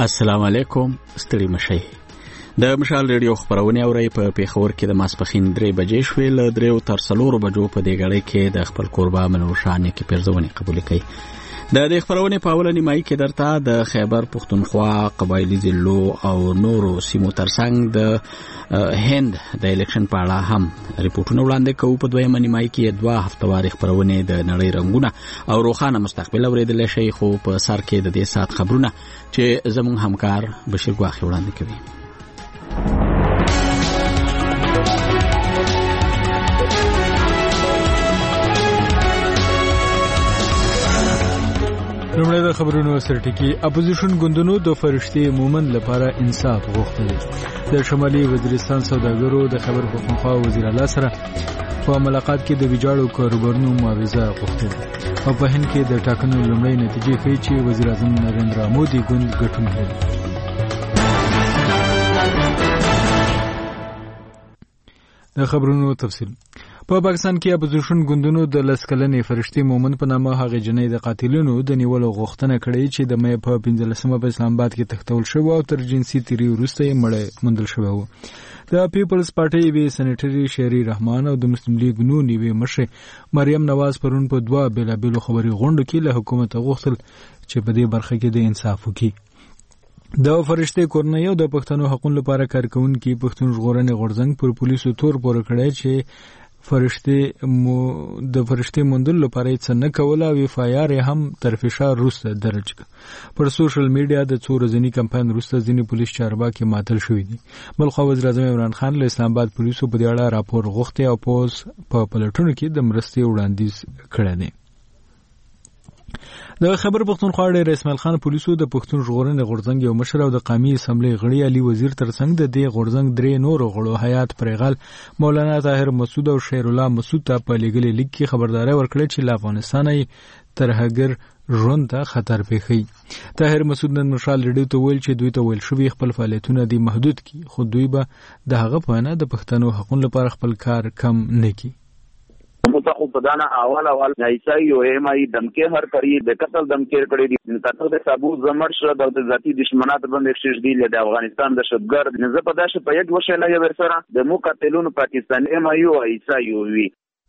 السلام علیکم. ستړي مشئ. د مشال ریډیو خبرونه اوري په پیښور کې د ماسپخین 3 بجې شوې ل 3 تر 4 بجو په دې غړې کې د خپل قربا منوشانه کې پرځونه قبول کړي. د خبرونه په اول نیمایي کې درته د خیبر پختونخوا قبایلی ضلعو او نورو سیمو ترڅنګ د هند د الیکشن په اړه هم ریپورتونه وړاندې کوو. په دویمه نیمایي کې 2 هفتواري خبرونه د نړۍ رنگونه او روښانه مستقبل اوریدل شي، خو په سر کې د دې سات خبرونه چې زموږ همکار بشیر ګواخي وړاندې کوي. لومړی د خبرونو سرټکی. اپوزیشن ګوندونو د فرشتي مومند لپاره انصاف غوښتل. د شمالي وزیرستان سوداګرو د خبر پختونخوا وزیر اعلی سره په ملاقات کې د ویجاړو کاروبارونو معاوضه غوښتل. او په هند کې د ټاکنو لومړی نتیجې ښیي چې وزیر اعظم نریندرا مودي ګوند ګټونکی دی. د خبرونو تفصیل. په پاکستان کې اپوزیشن ګوندونو د لسکلنې فرشتي مومند په نامه هغه جنۍ د قاتلینو د نیولو غوښتنه کړې چې د مې په 15مه په اسلام آباد کې تختول شو او تر جنسي تیری وروسته یې مړ موندل شو. د پیپلز پارټي وی سېنیټري شهري رحمان او د مسلم لیگ نون وی مشر مریم نواز پرون په 2 بیلابل خبري غونډو کې له حکومت غوښتل چې په دې برخه کې د انصاف وکړي. د فرشتي کورنۍ او د پښتنو حقوقو لپاره کارکونکو پښتون ژغورنې غورځنګ پر پولیسو تور پورې کړی چې د فرشتي موندل لپاره څه نه کوله او اف آی آر هم تر فشار وروسته درج کړ. پر سوشل میډیا د څو ورځني کمپاین وروسته ځینې پولیس چارواکي معطل شوي دي. بلخو وزیر اعظم عمران خان له اسلام آباد پولیسو په دې اړه راپور غوښتي او پوز په پلټونو کې د مرستې وړاندیز کړی دی. د خبر پختونخوا ډېر اسماعیل خان پولیسو د پښتون ژغورنې غورځنګ یو مشر او د قومي اسمبلی غړي علي وزیر ترڅنګ د دې غورځنګ 3 نورو غړو حیات پرغال، مولانا طاهر مسعود او شیر الله مسعود ته په لیګلي لیګ کې خبرداري ورکړه چې له افغانستانه ترهګر ژوند ته خطر پیښي. طاهر مسعود نن مشال ریډیو ته ویل چې دوی ته ویل شوی خپل فعالیتونه دي محدود کړي، خو دوی به د هغه په اړه د پښتنو حقوقو لپاره خپل کار کم نه کړي. متخو پدانا اول عیسائی او ایمای دمکه هر کړی د قتل دمکه کړی دي تاسو د ثبوت زمر شو د ذاتی دشمنات باندې شش دی له افغانستان د شتګر نه زپداشه په یک وشله یې ورسره د مقاتلونو پاکستان ایمای او عیسائی وی.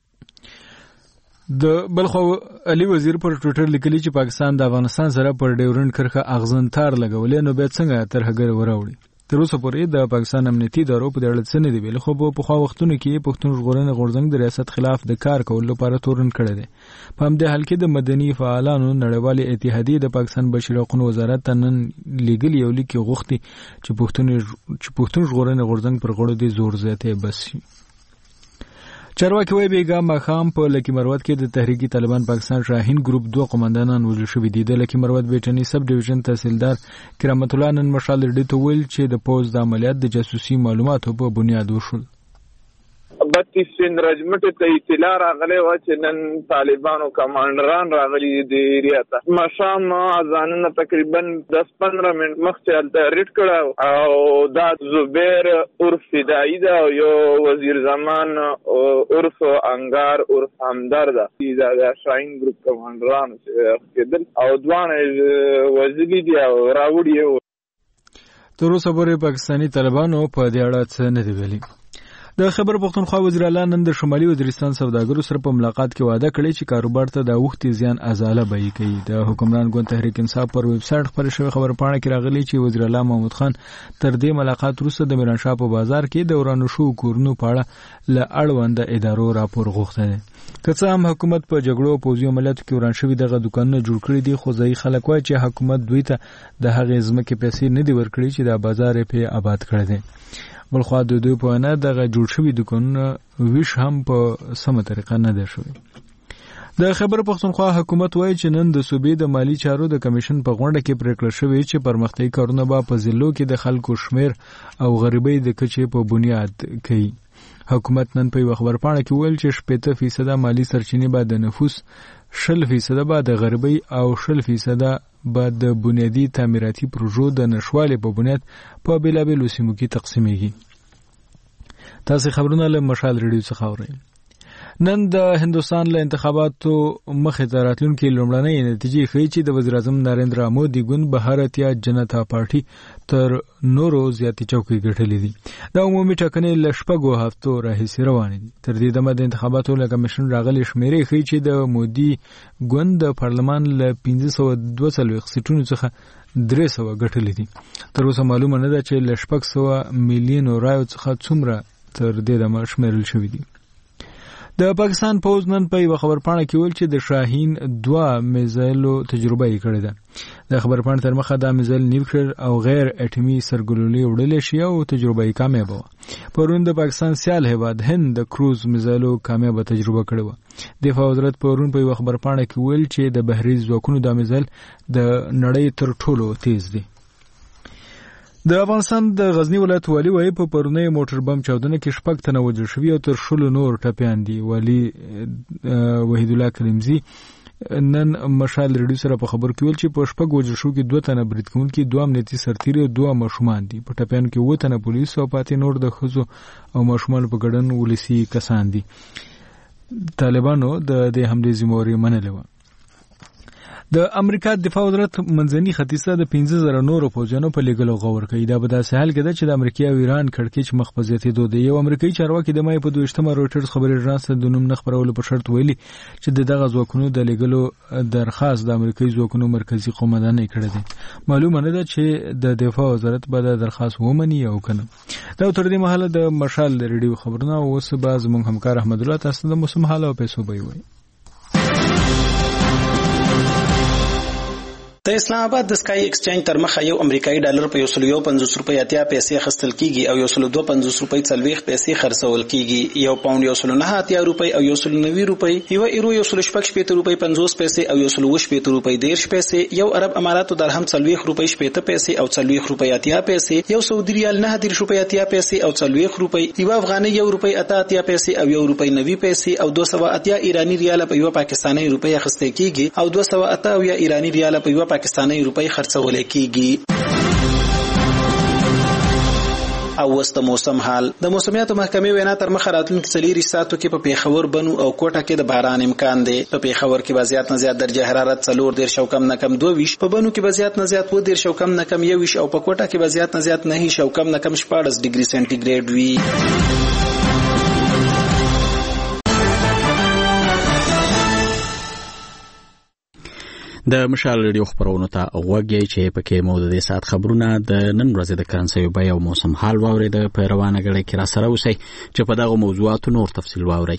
د بلخو علي وزیر پر ټویټر لیکلی چې پاکستان د افغانستان سره پر ډیورنډ کرښه اغزن تار لګولې، نو به څنګه ترهګر وراوړي. تر اوسه پورې د پاکستان امنیتي ادارو په اړه څه نه دی ویل، خو په خو وختونو کې پښتون ژغورنې غورځنګ د ریاست خلاف د کار کولو لپاره تورن کړی دی. په همدې حال کې د مدني فعالانو نړیوالې اتحادیې د پاکستان بشري حقوقو وزارت ته نن لیګل یو لیک غوښتي چې پښتون ژغورنې غورځنګ پر غړو د زور زیاتې بس شي. چارواکي وایي بیګا مخام په لکی مروت کې د تحریک طالبان پاکستان شاهین ګروپ 2 قوماندانان وژل شوي دي. د لکی مروت بیٹنی سب ډیویژن تحصیلدار کرامت الله نن مشال ریډیو ته ویل چې د پوز د عملیات د جاسوسي معلوماتو په بنیاد وشول. 32 سند رجمټ ته اطلاع راغلی و چې نن طالبانو کمانډران راغلي د ایریا ته. مشام اذانونه تقریبا 10-15 منټ مخکې هلته ریډ کړه او دا زبیر عرف فدایي ده او یو وزیر زمان عرف انګار عرف همدرد ده. دا د شاهین ګروپ کمانډران کېدل او دوانه وزیری دي او راوړي. تر اوسه پورې پاکستاني طالبانو په دې اړه څه نه دی ویلي. د خبر پختونخوا وزیر اعلی نن د شمالي وزیرستان سوداګرو سره په ملاقات کې وعده کړې چې کاروبار ته د وختي زیان ازاله به کوي. د حکمران ګوند تحریک انصاف پر ویب سټ خبر شوی خبر پاڼه کې راغلی چې وزیر اعلی محمود خان تر دې ملاقات وروسته د میرانشاه په بازار کې د ورانو شو کورونو په اړه ل اړوند ادارو راپور غوښته دی. که څه هم حکومت په جګړو او پوځي عملیاتو کې وران شوي دغه دکانونه جوړ کړي دي، خو ځایي خلک وایي چې حکومت دوی ته د هغې ځمکې پیسې نه دي ورکړي چې د بازار یې پرې آباد کړی دی. بلخوا د دوی په اړه دغه جوړ شوي دکانونه ویش هم په سمه طریقه نه دی شوی. د خبر پختونخوا حکومت وایي چې نن د صوبې د مالی چارو د کمیشن په غونډه کې پریکړه شوې چې پرمختیايي کارونه به په ضلعو کې د خلکو شمیر او غریبۍ د کچې په بنیاد کوي. حکومت نن په یو خبر پاڼه کې ویل چې 80% مالی سرچینې به د نفوس، 60% به د غریبۍ او 60% به د بنیادی تعمیراتي پروژو د نشوالې په بنیاد په بیلابیلو سیمو کې تقسیمېږي. تاسو خبرونه له مشال ریډیو څخه اورئ. نن د هندوستان له انتخاباتو مخې ته راتلونکي لومړنۍ نتیجې ښیي چې د وزیر اعظم نریندرا مودي ګوند بھارتیا جنتا پارټي تر نورو زیاتې چوکۍ ګټلې دي. د عمومي ټاکنې له 6 هفتو راهیسې روانې دي. تر دې دمه د انتخاباتو له کمیشن راغلي شمیرې ښیي چې د مودي ګوند د پارلمان له 542 سیټونو څخه 300 ګټلې دي. تر اوسه معلومه نه ده چې له 600 میلیونو رایو څخه څومره تر دې دمه شمیرل شوي دي. د پاکستان پوز نن په یو خبرپاڼه کې ویل چې د شاهین 2 میزایلو تجربه یې کړې ده. د خبرپاڼې تر مخه دا میزایل نیوکلیر او غیر اټومي سرګلولې وړلې شي او تجربه یې کامیابه وه. پرون د پاکستان سیال هیواد هند د کروز میزایلو کامیابه تجربه کړې وه. دفاع وزارت پرون په یو خبرپاڼه کې ویل چې د بحري ځواکونو دا میزایل د نړۍ تر ټولو تیز دی. د افغانستان د غزنی ولایت والی وایي په پرونی موټر بم چاودنه کې 6 تنه وژل شوي او تر 10 نور ټپیان دي. والی وحید الله کریمزی نن مشال ریډیو سره په خبر کې ویل چې په 6 وژل شو کې 2 تنه برید کوونکي 2 امنیتي سرتیري او 2 ماشومان دي. په ټپیانو کې 7 تنه پولیس او 5 نور د ښځو او ماشومان په ګډن ولسی کسان دي. طالبانو د دې حملې ذمہواري منلې وه. د امریکا دفاع وزارت منځني ختیځ ته د 15000 نورو فوجیانو په لېږلو غور کوي. دا به داسې حال کې ده چې د امریکا او ایران کړکېچ مخ په زیاتېدو دی. یو امریکایي چارواکي د مای په 22 رویټرز خبري اژانس ته د نوم نه خپرولو په شرط ویلي چې دغه ځواکونو د لېږلو درخواست د امریکایي ځواکونو مرکزي قومندانۍ کړی دی. معلومه نه ده چې د دفاع وزارت به د درخواست ومني او کنه. دا تر دې مهاله د مشال ریډیو خبرونه اوس به زموږ همکار احمد الله تاسو د موسم حال او پیسو به وي. د اسلام آباد د سکای ایکسچینج تر مخه یو امریکایي ډالر په 150 روپۍ اتیا پیسې خستل کیږي او 152 روپۍ 40 پیسې خرڅول کیږي. یو پاوند 109 اتیا روپۍ او 190 روپۍ، یو ایرو 116 روپۍ 50 پیسې او 120 روپۍ 10 پیسې، یو عرب اماراتو درهم 40 روپۍ 70 پیسې او 40 روپۍ اتیا پیسې، یو سعودي ریال 9 روپۍ اتیا پیسې او 40 روپۍ، یو افغاني 1 روپۍ اتیا پیسې او 1 روپۍ 90 پیسې او 280 ایرانی ریال په یو پاکستانی روپۍ اخیستل کیږي او 280 ایرانی ریال په یو پاکستانی روپۍ خرڅول کیږي. او وست موسم حال د موسمیاتو محکمې وینا تر مخه راتلونکي 4 ساعتو کې په پیښور بنو او کوټه کې د باران امکان دی. په پیښور کې وضعیت نه زیات درجه حرارت 4 شو کم نه کم 22، په بنو کې وضعیت نه زیات 2 شو کم نه کم 21 او په کوټه کې وضعیت نه زیات 9 شو کم نه کم 14 ډیګري سنټیګریډ وي. د مشال ریډیو خبرونو ته غوږی چې پکې مو د دې سات خبرونه د نن ورځې د کرنسي بیه او موسم حال واورید. په روانه غړي کې را سره اوسئ چې په دغه موضوعاتو نور تفصیل واورئ.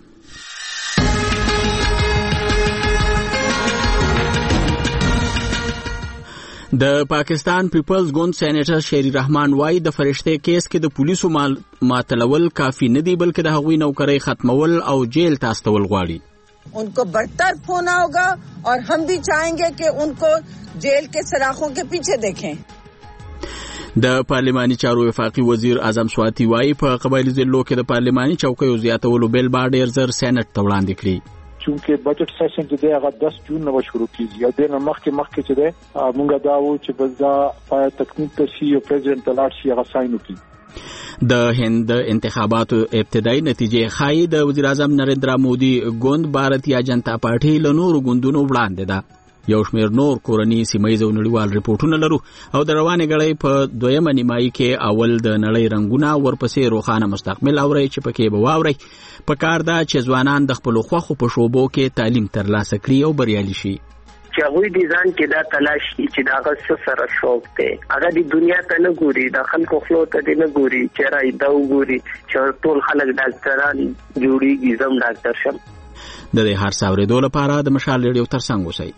د پاکستان پیپلز ګوند سېنیټر شهری رحمان وايي د فرشته کیس کې د پولیسو ماتلول کافی نه دی بلکې د هغوی نوکرۍ ختمول او جیل ته استول غواړي. उनको बरतरफ होना होगा और हम भी चाहेंगे कि उनको जेल के सलाखों के पीछे देखें. د پارلماني چارو وفاقي وزیر اعظم سواتی وايي په قبایلی ضلعو کې د پارلماني چوکیو زیاتولو بیل با ډیر زر سېنات ته وړاندې کړي. چونکه بجټ سیشن چې دی هغه 10 جون نو شروع کیږي او د مخکې چې دی مونږ دا و چې بس دا پای تکمیل شي او پریزیدنت لاړ شي هغه ساين وکړي. د هند انتخاباتو ابتدایي نتیجې ښایي د وزیر اعظم نریندرا مودي ګوند بھارتیا جنتا پارټي له نورو ګوندونو وړاندې ده. یو شمېر نور کورني سیمایي او نړیوال ریپورټونه لرو او د روانې غړۍ په دویمه نیمایي کې اول د نړۍ رنګونه ورپسې روښانه مستقبل اوري چې پکې به واوري. په کار ده چې ځوانان د خپلو خوښو په شوبو کې تعلیم ترلاسه کړي او بریالي شي. چې هغوی دي ځان کې دا تلاش چې دا هغه سره شوق دی، هغه د دنیا ته نه ګوري، د خلکو خلو ته نه ګوري چې راي دا وګوري چې ټول خلک ډاکټران جوړیږي زم ډاکټر شم. د دې هر څه اورېدو لپاره د مشال ریډیو ترڅنګ اوسئ.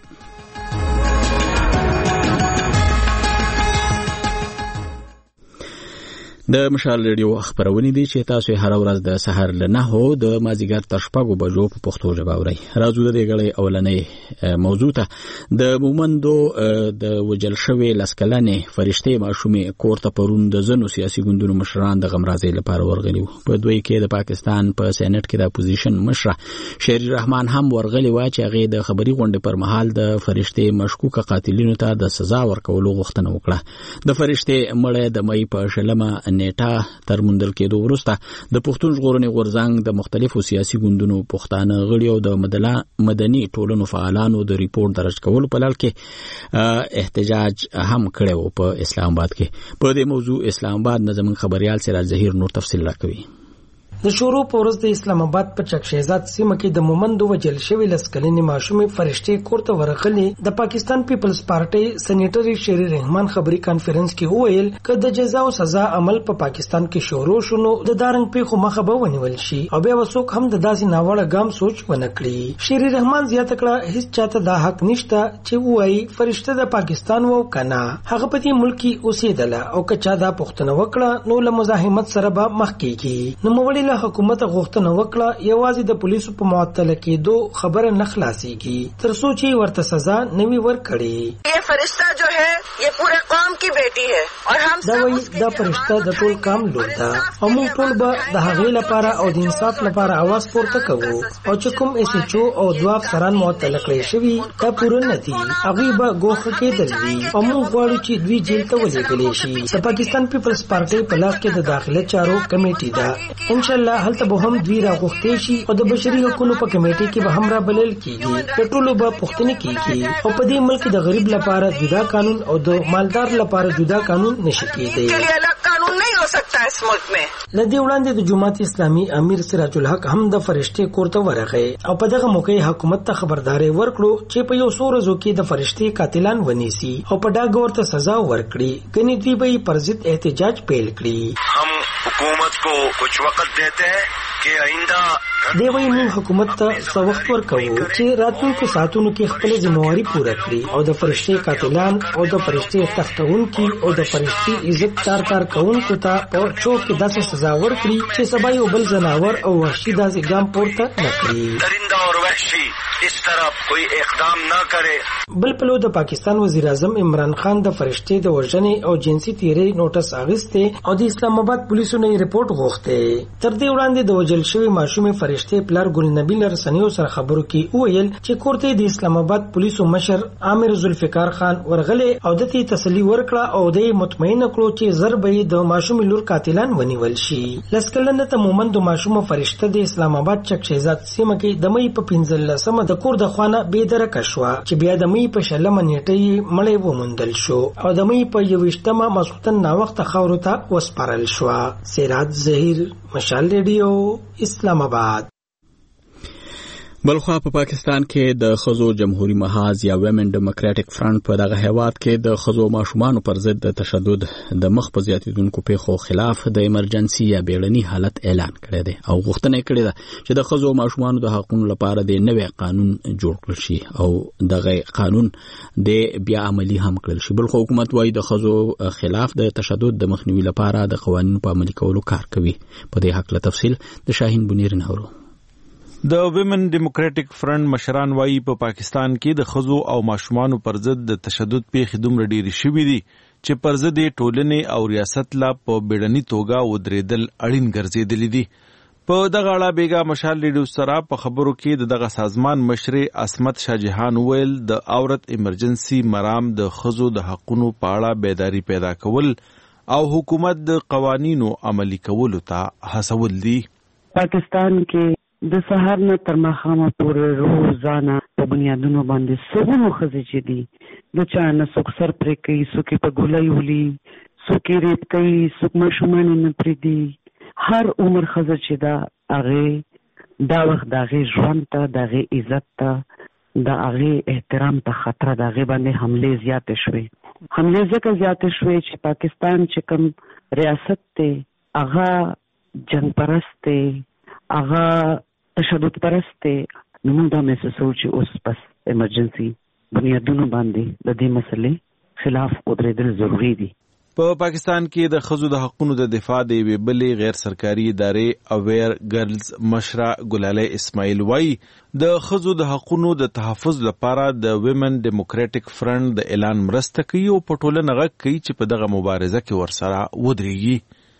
د مشال ریډیو خبرونه دي چې تاسو هر ورځ د سحر له 9 د مازیګر تر 6 بجو په پښتو ژبه اورئ. راځو د دې غړې اولنې موضوع ته. د مومندو د وجل شوی لسکلنې فرشته ماشومې کور ته پرون د زنو سیاسي ګوندونو مشران د غمرازۍ لپاره ورغلي وو. په دوی کې د پاکستان په سېنات کې د اپوزیشن مشر شهری رحمان هم ورغلي و چې هغه د خبري غونډې پر مهال د فرشته مشکوک قاتلینو ته د سزا ورکولو غوښتنه وکړه. د فرشته مړه د مې په شلمه نیټه تر موندل کېدو وروسته د پښتون ژغورنې غورځنګ د مختلفو سیاسي ګوندونو پښتانه غړي او د مدني ټولنو فعالانو د ریپورت درج کولو په لړ کې احتجاج هم کړی و په اسلام آباد کې. په دې موضوع اسلام آباد نه زموږ خبريال سراج ظهیر نور تفصیل راکوي. د شروع په ورځ د اسلام آباد په چک شهزاد سیمه کې د مومندو وجل شوی لسکلنې ماشومې فرشتې کورته ورغلي. د پاکستان پیپلز پارټي سېنیټر شری رحمان خبري کانفرنس کې وویل چې د جزا او سزا عمل په پاکستان کې شروع شونه د دارنګ پیښو مخه به ونیول شي او بیا وسوک هم د داسې ناوړه ګام سوچ ونه کړي. شری رحمان زیاته کړه هیڅ چاته دا حق نشته چې وایي فرشته د پاکستان وو کنه هغه په دې ملک کې اوسېدله او کچا دا پښتنه وکړه نو له مزاحمت سره به مخ کېږي. نو موړي حکومت غوښتنه وکړه یوازې د پولیسو په معطل کېدو خبره نه خلاصيږي تر څو چې ورته سزا نوي ورکړي. یہ فرشتہ جو ہے یہ پورے قوم کی بیٹی ہے اور ہم سب دا فرشتہ د ټول قوم لور ده او موږ ټول به د هغې لپاره او د انصاف لپاره आवाज پورته کوو او چې کوم SHO او دوه افسران معطل کړي شوي دا پوره نه دي هغوی به ګوښه کېدل وي او موږ غواړو چې دوی جیل ته ولېږلی شي. د پاکستان پیپلز پارټي په لاس کې د داخله چارو کمیټي ده. انشاءالله هلته به هم دوی راغوښتې شي او د بشري حقوقو په کمیټې کې به هم رابلل کېږي. د ټولو به پوښتنې کېږي او په دې ملک د غریب لپاره جدا قانون او د مالدار لپاره جدا قانون نشي کېدی. قانون نہیں ہو سکتا اس ملک میں. لدی وړاندې د جماعت اسلامي امیر سراج الحق هم د فرشتې کورته ورغی او په دغه موقع حکومت ته خبرداري ورکړو چې په یو څو ورځو کې د فرشتې قاتلان ونیسي او په ډاګ ورته سزا ورکړي کني دوی به پر ضد احتجاج پیل کړي. हम हुकूमत को कुछ वक्त देते हैं कि आइंदा دی وایي موږ حکومت ته څه وخت ورکوو چې راتلونکو ساعتونو کې خپله ذمهواري پوره کړي او د فرشتې قاتلان او د فرشتې تختونکي او د فرشتې عزت تار کوونکو ته په چوک کې داسې سزا ورکړي چې سبا یو بل ځناور او وحشي داسې ګام پورته نه کړي. درنده اور وحشي اس طرف کوئی اقدام نہ کرے. بل پلو د پاکستان وزیر اعظم عمران خان د فرشتې د وژنې او جنسي تیرې نوټس اخیسته او د اسلام آباد پولیسو نه ریپورت غوښته. تر دې وړاندې د وژل شوی ماشومې فرشتې پلار ګل نبی رسنیو سره خبرو کې وویل چې کورته د اسلام آباد پولیسو مشر عامر ذوالفقار خان ورغله او د تی تسلی ورکړه او د مطمئن کړو چې ضربې د ماشومې لور قاتلان ونیول شي. لسکلنه ته مومند ماشومه فرشته د اسلام آباد چک شهزاد سیمه کې د مې په 15 د کور د خوانه بې درکه شوه چې بیا د مې په 16 نیټه مړی وموندل شو او د مې په 21 ماسختن ناوخته خاورو ته وسپارل شو. سراج ظهیر مشال ریډیو اسلام آباد. بلخوا په پاکستان کې د خزو جمهوریت محاذ یا ویمن ډیموکراټک فرنٹ په دغه هیواد کې د خزو ماشومان پر ضد د تشدد د مخ په زیاتیدونکو پیښو خلاف د ایمرجنسي یا بیړني حالت اعلان کړی دی او غوښتنه کړې ده چې د خزو ماشومان د حقوقو لپاره د نوې قانون جوړ کړل شي او دغه قانون د بیا عملی هم کړل شي. بلخو حکومت وايي د خزو خلاف د تشدد د مخنیوي لپاره د قوانینو په عملي کولو کار کوي. په دې حق له تفصیل د شاهین بنیر نورو. د ویمن ډیموکراټک فرنٹ مشران وايي په پاکستان کې د خزو او ماشومانو پر ضد د تشدد پیښې دومره ډېرې شوې دي چې پر ضد ټولنې او ریاست لا په بیړني توګه ودرېدل اړین ګرځېدلي دي. په دغه اړه بیګا مشال ریډیو سره په خبرو کې دغه سازمان مشر عصمت شاه جهان ویل د عورت ایمرجنسي مرام د خزو د حقونو په اړه بیداری پیدا کول او حکومت د قوانینو عملي کولو ته هڅول دي. پاکستان کې د سهار نه تر ماښامه پورې روزانه په بنیادونو باندې څومره ښځې چې دي د چا نه څوک سر پرې کوي څوک یې په ګولۍ ولي څوک یې ریپ کوي څوک ماشومان یې نه پرېږدي. هر عمر ښځه چې ده هغې دا وخت د هغې ژوند ته د هغې عزت ته د هغې احترام ته خطره د هغې باندې حملې زیاتې شوې. حملې ځکه زیاتې شوې چې پاکستان چې کوم ریاست دی هغه جنګ پرست دی هغه تشدد پرست دی. نو موږ دا محسوسوو چې اوس بس ایمرجنسي بنیادونو باندې د دې مسلې خلاف ودرېدل ضروري دي. په پاکستان کې د ښځو د حقوقو د دفاع د یوې بلې غیر سرکاري ادارې اویر ګرلز مشره ګلاله اسماعیل وایي د ښځو د حقوقو د تحفظ لپاره د ویمن ډیموکراټک فرنٹ د اعلان مرسته کوي او په ټولنه غږ کوي چې په دغه مبارزه کې ورسره ودرېږي.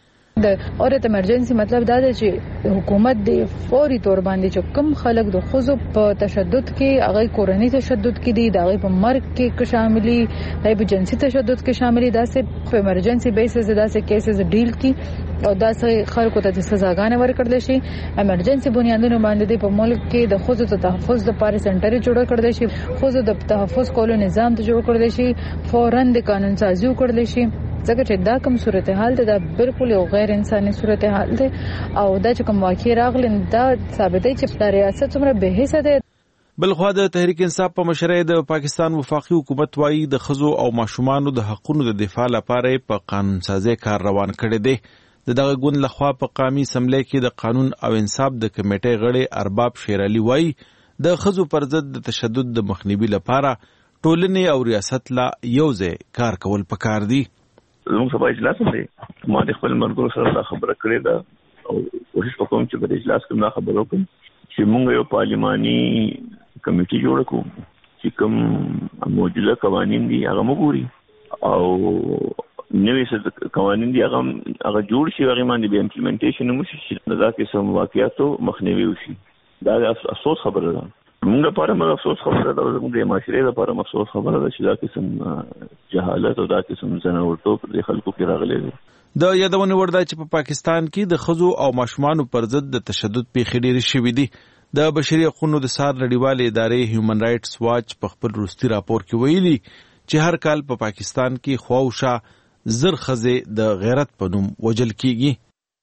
د اورت ایمرجنسي مطلب دا دی چې حکومت د فوري تور باندې چې کوم خلک د خزو په تشدد کې هغه کورنۍ تشدد کې دي دا په مرګ کې شاملي دا په جنسي تشدد کې شاملي دا سه په ایمرجنسي بیسس دا سه کیسز ډیل کی او دا سه خلکو ته سزاګانې ورکړل شي ایمرجنسي بنیادونو باندې په ملک کې د خزو ته تحفظ لپاره سنټر جوړ کړل شي خزو د تحفظ کولو نظام ته جوړ کړل شي فوراً د قانون سازي وکړل شي ځکه چې دا کوم صورتحال ده دا بالکل یو غیر انساني صورتحال ده او دا چې کوم واقع راغلی دا ثابتوي چې د ریاست څومره بې حسه ده. بلخوا د تحریک انصاف په مشرۍ د پاکستان وفاقي حکومت وايي د خزو او ماشومانو د حقونو د دفاع لپاره په قانون سازي کار روان کړی دی. دغه ګوند لخوا په قومي اسمبلی کې د قانون او انصاف د کمیټې غړي ارباب شیر علي وايي د خزو پر ضد د تشدد د مخنیوي لپاره ټولنې او ریاست لا یوځای کار کول پکار دي. زموږ سبا اجلاس دی ما د خپل مرګرو سره خبره کړې ده او کوشش وکوم چې په اجلاس کې ما خبرو کوم چې موږ یو پارلماني کمیټي جوړ کړو چې کوم موجوده قوانين دي هغه موږ او نوې څه قوانين دي هغه جوړ شي هغه باندې به امپلیمنټیشن وشي چې دا کې سم واقعیاتو مخنیوي وشي. دا افسوس خبره ده موږ لپاره موږ افسوس خبره ده موږ د معاشرې لپاره افسوس خبره ده چې دا کې سم جهالت او دا کې سم زناورتوب د خلکو کې راغلي دي. د یادونه ورده چې په پاکستان کې د خزو او ماشومانو پر ضد د تشدد پیښې ډېرې شوې دي. د بشري حقوقو د سار نړیوالې ادارې هیومن رائټس واچ په خپل وروستي راپور کې ویلي چې هر کال په پاکستان کې خواوشا زر ښځې د غیرت په نوم وژل کیږي.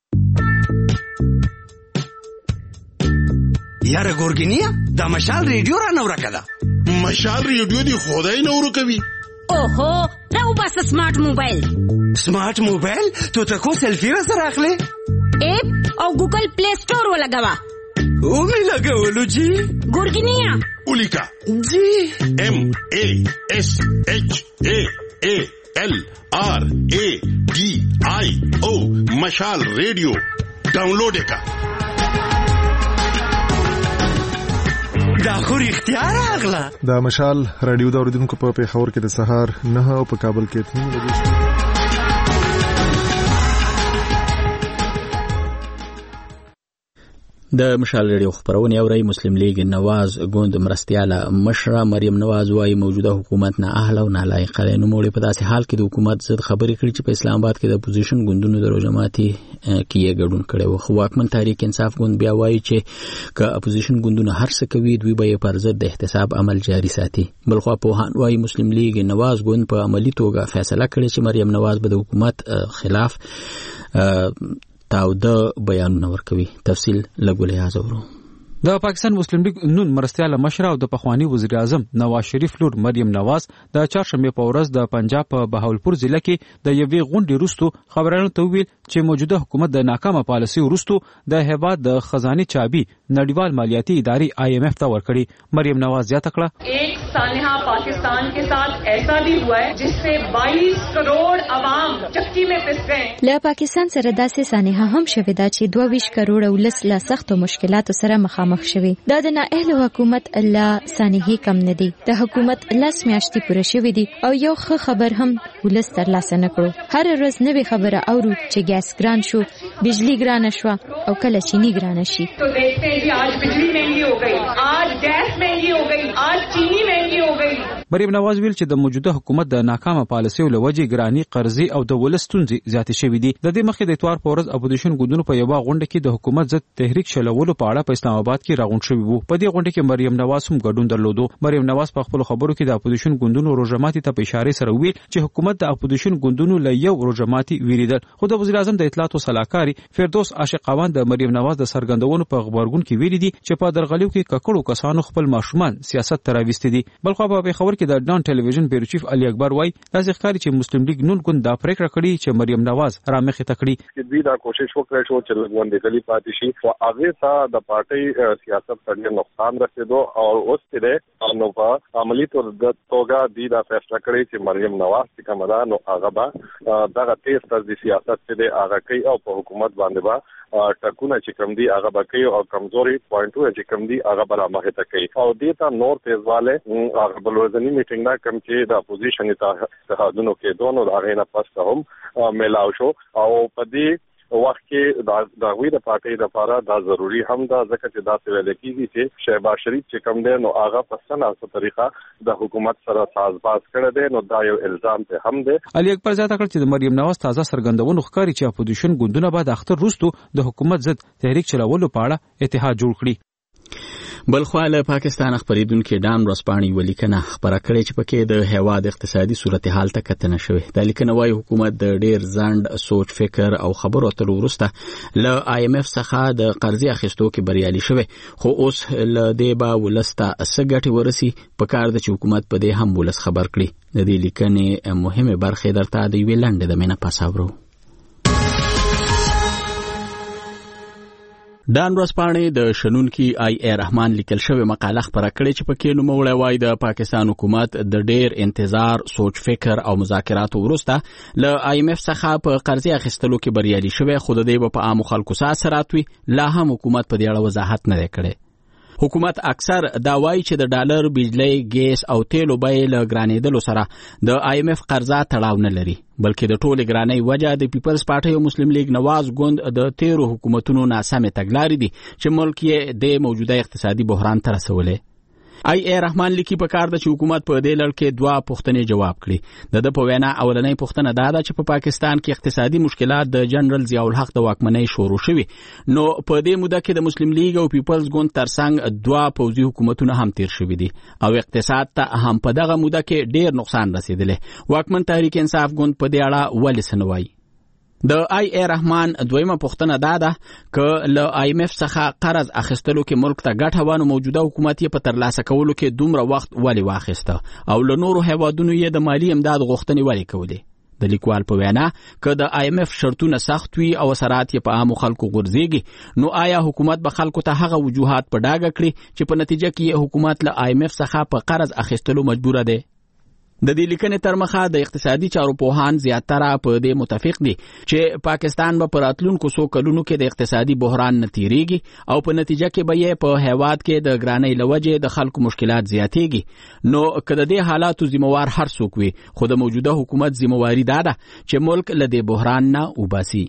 یاره ګورګینیا دا مشال ریډیو را نو راکړه مشال ریډیو دی خدای نو ورکوي. اوهو راو بس سمارټ موبایل تو تکو سیلفی را سره اخلي اپ او ګوګل پلی سٹور ولګوا او می لګولو جی ګورګینیا اولیکا جی MASHALRADIO مشال ریډیو ډاونلوډ کا دا خو اختیار اغلا دا مشال رادیو دا اوریدونکو په پیښور کې د سهار 9 او په کابل کې 3 بجې د مشال ریډیو خبرونه اوري. مسلم لیگ نواز ګوند مرستياله مشره مریم نواز وايي موجوده حکومت نه اهل او نالایق دی. نو موږ په داسې حال کې د حکومت ضد خبرې کړې چې په اسلام آباد کې د اپوزیشن ګوندونو د روجماتي کې ګډون کړي وو. خو واکمن تحریک انصاف ګوند بیا وايي چې که اپوزیشن ګوندونه هر څه کوي دوی به پر ضد د احتساب عمل جاري ساتي. بلخوا پوهان وايي مسلم لیگ نواز ګوند په عملی توګه فیصله کړې چې مریم نواز به د حکومت خلاف تاو د بیانونه ورکوي. تفصیل لګولې حاضرو. د پاکستان مسلم لیگ نون مرستياله مشره او د پخوانی وزیر اعظم نواز شریف لور مریم نواز د چهارشنبه په ورځ د پنجاب په بهاولپور ضلع کې د یوې غونډې وروسته خبرانو ته ویل چې موجوده حکومت د ناکامه پالیسي وروسته د هیواد د خزانه چابي نړیوال مالیاتي ادارې IMF ته ورکړي. مریم نواز زیاته کړه ایک سانحہ پاکستان کے ساتھ ایسا بھی ہوا ہے جس سے 22 کروڑ عوام چکی میں پس گئے. له پاکستان سره داسې سانحه هم شوې ده چې 22 کروڑ ولس له سختو مشکلاتو سره مخامخ شوي. دا د نااهل حکومت الله سانحه کم نه دي. د حکومت لاس میاشتې پوره شوې دي او یو ښه خبر هم ولس ترلاسه نه کړو. هر ورځ نوې خبره اورو چې ګاز ګران شو، بجلی ګران شو او کله چینی ګران شي. تو دیکھتے ہیں کہ آج بجلی مہنگی ہو گئی، آج گیس مہنگی ہو گئی، آج چینی مہنگی ہو گئی. مریم نواز ویل چې د موجوده حکومت د ناکامه پالیسیو له وجې ګرانی قرضې او د ولس ستونزې زیاتې شوې دي. د دې مخکې د اتوار په ورځ اپوزیشن ګوندونو په یوه غونډه کې د حکومت ضد تحریک شلولو په اړه په اسلام آباد کې راغونډ شوي وو. په دې غونډه کې مریم نواز هم ګډون درلودو. مریم نواز په خپل خبرو کې د اپوزیشن ګوندونو روجماتي ته په اشاره سره ویل چې حکومت د اپوزیشن ګوندونو له یو روجماتي ویریدل. خو د وزیر اعظم د اطلاعات او سلاکاري فردوس عاشقاوان د مریم نواز د سرګندونو په خبرګون کې ویلي دي چې په درغلیو کې ککړو کسانو خپل ماشومان سیاست ته راوستي دي. بلخو په خبر کې د ډان ټلویزیون بیرو چیف علي اکبر وای داسې ښکاري چې مسلم لیگ نون ګوند دا پریکړه کړې چې مریم نواز را مخې ته کړي. دوی دا کوشش وکړي چې لګوندې کلی پاتې شي او هغه ته د پارټي سیاست ته نقصان رسیدو او اوس چې نو په عملی توګه دوی دا فیصله کړې چې مریم نواز چې کومه ده نو هغه به دغه تیز طرز سیاست چې هغه کوي او په حکومت باندې به ټکونه چې کوم دي هغه به کوي او کمزوري پوینټونه چې کوم دي هغه به مخې ته کوي او دې ته نور تیزواله هغه بلوزنی میټینګ نه کوم چې د اپوزیشن اتحادونو کې دوه هغه نه پس هم ملاو شو او په دې وخت کې د غوی د پارټي د لپاره دا ضروری هم دا ځکه چې دا څه ویل کېږي چې شهباز شریف چې کوم دی نو هغه په سناسه طریقه د حکومت سره سازباز کړی دی نو دا یو الزام ته هم دی. علي اکبر زیاته کړ چې د مریم نواز تازه سرګندونو ښکاري چې اپوزیشن ګوندونه بعد اختر وروسته د حکومت ضد تحریک چلولو په اړه اتحاد جوړ کړي. بلخوا له پاکستان خبرېدونکو ډان ورځپاڼې ولیکنه خبره کړې چې پکې د هیواد اقتصادي صورتحال ته کتنه شوې. د لیکنه وايي حکومت د ډېر ځنډ سوچ فکر او خبرو اترو وروسته له IMF څخه د قرضې اخیستو کې بریالي شوی، خو اوس له دې به ولسته څه ګټې ورسي پکار ده چې حکومت په دې هم ولس خبر کړي. د دې لیکنې مهمه برخه درته د یوې لنډې د مینه پاساورو. ډان ورځپاڼې د شنونکي آی رحمان لیکل شوی مقاله خبره کړې چې پکې نوموړی وایي د پاکستان حکومت د ډېر انتظار سوچ فکر او مذاکراتو وروسته له IMF څخه په قرضې اخیستلو کې بریالي شوی، خو د دې په عامو خلکو اثرات وي لا هم حکومت په دې اړه وضاحت نه دی کړی. حکومت اکثر دا وایي چې د ډالر بجلی ګیس او تیلو بیې له ګرانېدلو سره د IMF قرضه تړاو نه لري، بلکې د ټولې ګرانۍ وجه د پیپلز پارټي او مسلم لیگ نواز ګوند د تیرو حکومتونو ناسمې تګلارې دي چې ملک یې د موجوده اقتصادي بحران ته رسولی. آی رحمان لیکي پکار ده چې حکومت په دې لړ کې دوه پوښتنې جواب کړي. د په وینا اولنۍ پوښتنه دا ده چې په پاکستان کې اقتصادي مشکلات د جنرال ضیاء الحق د واکمنۍ شروع شوي، نو په دې موده کې د مسلم لیگ او پیپلز ګوند ترڅنګ دوه پوځي حکومتونه هم تیر شوي دي او اقتصاد ته هم په دغه موده کې ډېر نقصان رسیدلی. واکمن تحریک انصاف ګوند په دې اړه ولې څه نه وایي؟ د آی رحمان دویمه پوښتنه دا ده که له IMF څخه قرض اخیستلو کې ملک ته ګټه وانه موجوده حکومت یې په ترلاسه کولو کې دومره وخت ولې واخیسته او له نورو هیوادونو یې د مالی امداد غوښتنې ولې کولې. د لیکوال په وینا که د IMF شرطونه سخت وي او اثرات یې په عامو خلکو غورځېږي، نو آیا حکومت به خلکو ته هغه وجوهات په ډاګه کړي چې په نتیجه کې حکومت له IMF څخه په قرض اخیستلو مجبوره دی؟ د دې لیکنې تر مخه د اقتصادي چارو پوهان زیاتره په دې متفق دي چې پاکستان به په راتلونکو څو کلونو کې د اقتصادي بحران نه تیریږي او په نتیجه کې به یې په هیواد کې د ګرانۍ له وجې د خلکو مشکلات زیاتېږي. نو که د دې حالاتو ذمہوار هر څوک وي، خو د موجوده حکومت ذمہواري دا ده چې ملک له دې بحران نه وباسي.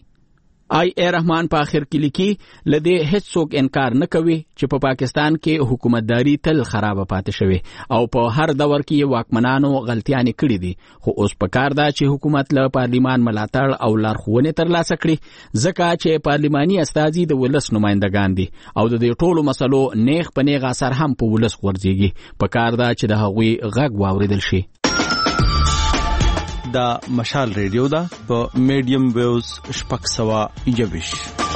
آی رحمان په آخر کې لیکي له دې هیڅ څوک انکار نه کوي چې په پاکستان کې حکومتداري تل خرابه پاتې شوې او په هر دور کې واکمنانو غلطیانې کړې دي، خو اوس پکار ده چې حکومت له پارلیمان ملاتړ او لارښوونې ترلاسه کړي، ځکه چې پارلیماني استازي د ولس نمایندګان دي او د دې ټولو مسلو نیغ په نیغ اثر هم په ولس غورځېږي. پکار ده چې د هغوی غږ واوریدل شي. دا مشال ریډیو دا په میډیم ویوز 621.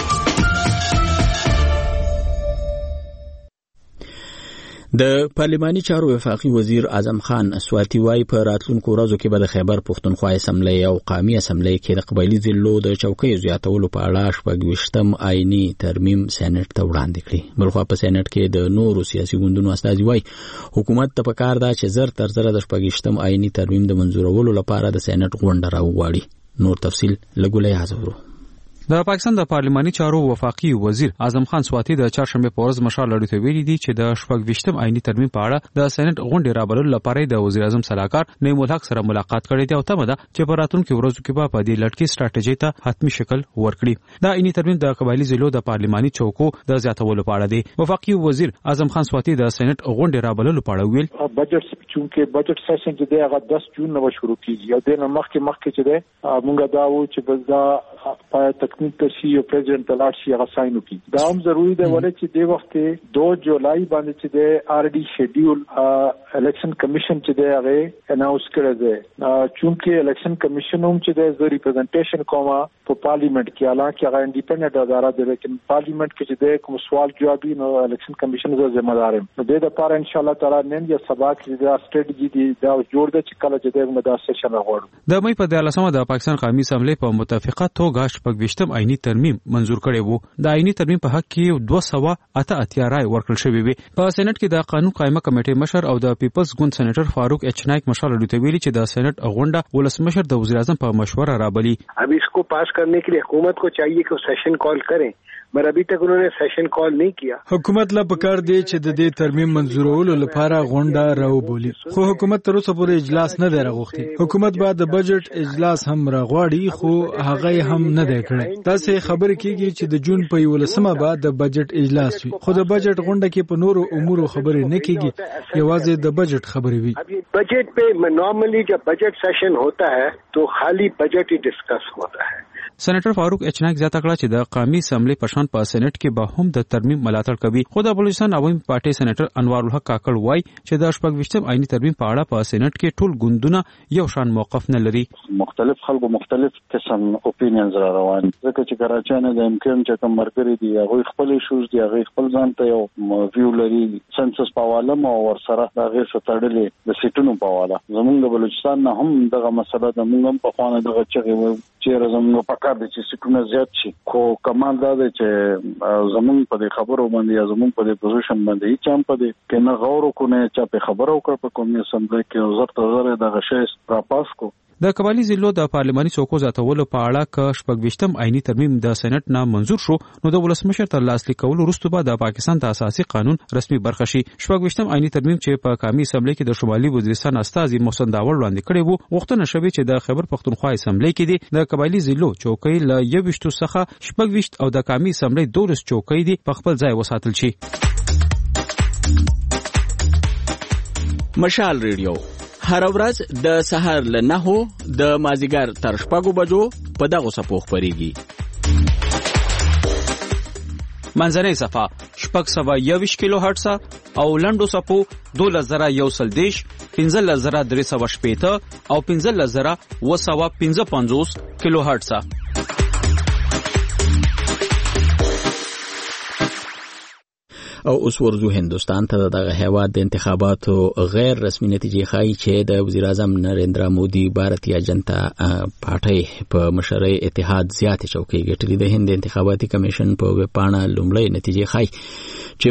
د پارلماني چارو وفاقي وزیر اعظم خان اسواتی وايي په راتلونکو ورځو کې به د خیبر پښتونخوا اسمبلی او قومي اسمبلی کې د قبایلي ضلعو د چوکیو زیاتولو په اړه 26م آئینی ترمیم سېنات ته وړاندې کړي. بلخوا په سېنات کې د نورو سیاسي ګوندونو استازي وايي حکومت ته پکار ده چې زر تر زر د 26م آئینی ترمیم د منظورولو لپاره د سېنات غونډه راوغواړي. نور تفصیل لګولای حاضرو. د پاکستان د پارلماني چارو وفاقي وزیر اعظم خان سواتی د چهارشنبه په ورځ مشال لړۍ ته ویلي دي چې د 26م آئینی ترمیم په اړه د سېنات غونډې رابللو لپاره د وزیر اعظم صلاحکار نعیم الحق سره ملاقات کړې ده او تمه ده چې په راتلونکو ورځو کې به په دې لړ کې ستراتیژي ته حتمی شکل ورکړي. د آئینی ترمیم د قبایلي ضلعو د پارلماني چوکو د زیاتولو په اړه دی. وفاقي وزیر اعظم خان سواتی د سېنات غونډې رابللو په اړه ویل بجټ چونکه بجټ سیشن چې دی هغه 10 جون نو شروع کیږي او د مخکې چې دی مونږ دا و چې بس دا پای تکنیک ته شي پریزیدنت تلاش شي هغه ساين وکړي. دا هم ضروری دی ولې چې د وخت 2 جولای باندې چې د آرډي شیډیول الیکشن کمیشن چې دی هغه اناونس کړی دی چونکه الیکشن کمیشن هم چې د ریپرزنټیشن کومه په پارلیمنت کې حالانکه هغه انډیپندنت اداره دی لیکن پارلیمنت کې چې د کوم سوال جوابي نو الیکشن کمیشن زو ذمہ دار هم نو د لپاره ان شاء الله تعالی نن یا سبا کې دا سټریټجی دی دا جوړ د چې کله چې د مدا سیشن راغړو. د مې په 14مه د پاکستان قومي اسمبلی په متفقه توګه 26م آئینی ترمیم منظور کړی وو. د آئینی ترمیم په حق کې 288 رائے ورکړل شوې وي. په سېنات کې د قانون قائمه کمیټې مشر او د پیپلز ګوند سېنیټر فاروق ایچ نایک مشال لوټي ویلي چې د سېنات غونډه ولسمشر د وزیر اعظم په مشوره رابلی. अब इसको पास करने के लिए हुकूमत को चाहिए कि सेशन कॉल करें मगर अभी तक उन्होंने सेशन कॉल नहीं किया। حکومت لا پکار دی چې د دې ترمیم منزورولو لپاره غونډه راوبولي، خو حکومت تر اوسه پورې اجلاس نه دی راغوښتی. حکومت بعد د بجټ اجلاس هم راغواړي، خو هغه هم نه دی کړی. داسې خبرې کیږي چې د جون په 11مه بعد د بجټ اجلاس وي، خو د بجټ غونډه کې په نورو امورو خبرې نه کیږي، یوازې د بجټ خبرې وي. بجٹ पे नॉर्मली जब बजट सेशन होता है तो खाली बजट ही डिस्कस होता है. سېنیټر فاروق اچناک زیاته کړه چې د قومي اسمبلی په شان په سېنات کې به هم د ترمیم ملاتړ کوي. خو د بلوچستان عوامي پارټي سېنیټر انوار الحق کاکړ وایي چې د 18 آئینی ترمیم په اړه په سېنات کې ټول ګوندونه یو شان موقف نه لري. مختلف خلکو مختلف قسم اپینینز را روان، ځکه چې کراچۍ نه د امکان چې کوم مرګري دي هغه خپل شوز دي، هغه خپل ځان ته یو ویو لري سنسس په حواله او ورسره هغه ستړلې د سیټونو په حواله. زمونږ د بلوچستان نه هم دغه مسله د موږ په خوانه دغه چې زمونږ په کار دي چې سیټونه زیات شي، خو کمال دا دی چې زمونږ په خبرو باندې یا زمونږ په پوزیشن باندې چې هم په دې کې نه غور وکړو چې په خبرو وکړو په قومي اسمبلی کې زړه دغه شی راپاس کو. د قبایلی ضلعو د پارلماني څوکو زیاتولو په اړه ک 18 آئینی ترمیم د سېنات نه منزور شو، نو د ولسمشر تر لاسلیک کولو وروسته به د پاکستان د اساسي قانون رسمي برخه شي. 18 آئینی ترمیم چې په قومي اسمبلی کې د شمالي وزیرستان استازي محسن داور وړاندې کړی وو، وختونه شوی چې د خیبر پختونخوا اسمبلی کې د قبایلی ضلعو چوکۍ له 21 څخه 26 او د قومي اسمبلی 12 چوکۍ دي په خپل ځای وساتل شي. مشال ریډیو هر ورځ د سحر له 9 د مازیګر تر 6 بجو په دغه صفو خبريږي. منځنۍ صفه 621 کیلو هرتز او لنډو صفو 2110 15380 او 15255 کیلو هرتز. او اوس ورځو هندستان ته دغه هیواد د انتخاباتو غیر رسمي نتیجې ښایي چې د وزیر اعظم نریندرا مودي بھارتیا جنتا پارټۍ په مشرۍ اتحاد زیاتې چوکۍ ګټلې. د هند انتخاباتي کمیشن په ویبپاڼه لومړی نتیجې ښایي چې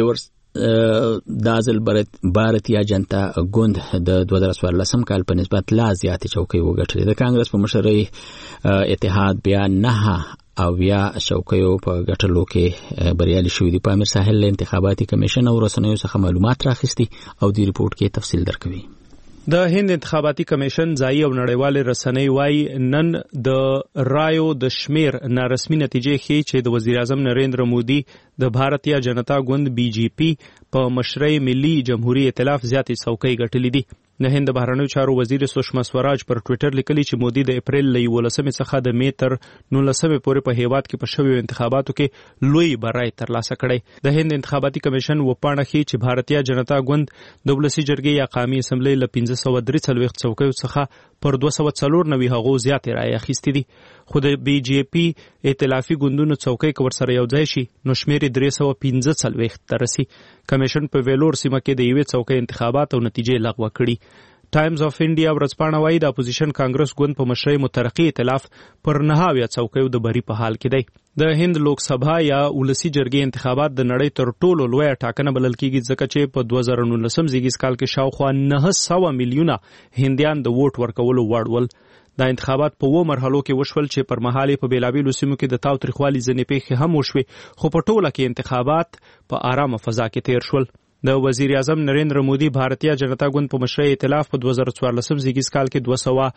دازل بھارتیا جنتا ګوند د 2014 کال په نسبت لا زیاتې چوکۍ وګټلې. د کانګرس په مشرۍ اتحاد بیا 9 او یا چوکیو په ګټلو کې بریالي شوی دی. په امیر ساحل انتخاباتي کمیشن او رسنیو څخه معلومات راخستي او د ریپورت کې تفصیل درکوي. د هند انتخاباتي کمیشن ځایي او نړیوال رسنۍ وايي نن د رایو د شمیر نارسمي نتیجې ښیي چې د وزیر اعظم نریندر مودي د بھارتیا جنتا ګوند BJP په مشرۍ ملي جمهوریت ائتلاف زیاتې څوکۍ ګټلې دي. د هند بهرنیو چارو وزیر سشما سوراج پر ټوئیټر لیکلي چې مودي د اپریل له 11 څخه د می تر 19 پورې په هیواد کې په شویو انتخاباتو کې لوی برای ترلاسه کړی. د هند انتخاباتي کمیشن وپاڼه ښیي چې بھارتیا جنتا ګوند د ولسي جرګې یا قومي اسمبلی له 543 څوکیو څخه پر 294 هغو زیاتې رایې اخیستې دي. خو د BJP ائتلافي ګوندونو څوکۍ که ورسره یو ځای شي نو شمیر 345 ته رسي. کمیشن په ویلور سیمه کې د یوې څوکۍ انتخابات او نتیجې لغوه کړي. ټایمز اف انډیا ورځپاڼه وايي د اپوزیشن کانګرس ګوند په مشرۍ مترقي ائتلاف پر 9 څوکیو د بری په حال کې دی. د هند لوک سبا یا ولسی جرګې انتخابات د نړۍ تر ټولو لوی ټاکنه بلل کیږي ځکه چې په 2019 زیږیز کال کې شاوخوا 900 میلیونه هندیان د ووټ ورکولو وړ ول. دا انتخابات په 2 مرحلو کې وشول چې پر مهال په بیلابیلو سیمو کې د تاوتریخوالي ځینې پیښې هم وشوي، خو په ټوله کې انتخابات په آرامه فضا کې تیر شول. د وزیر اعظم نریندر مودي بھارتیا جنتا ګوند په مشرۍ ائتلاف په 2014 زیږیز کال کې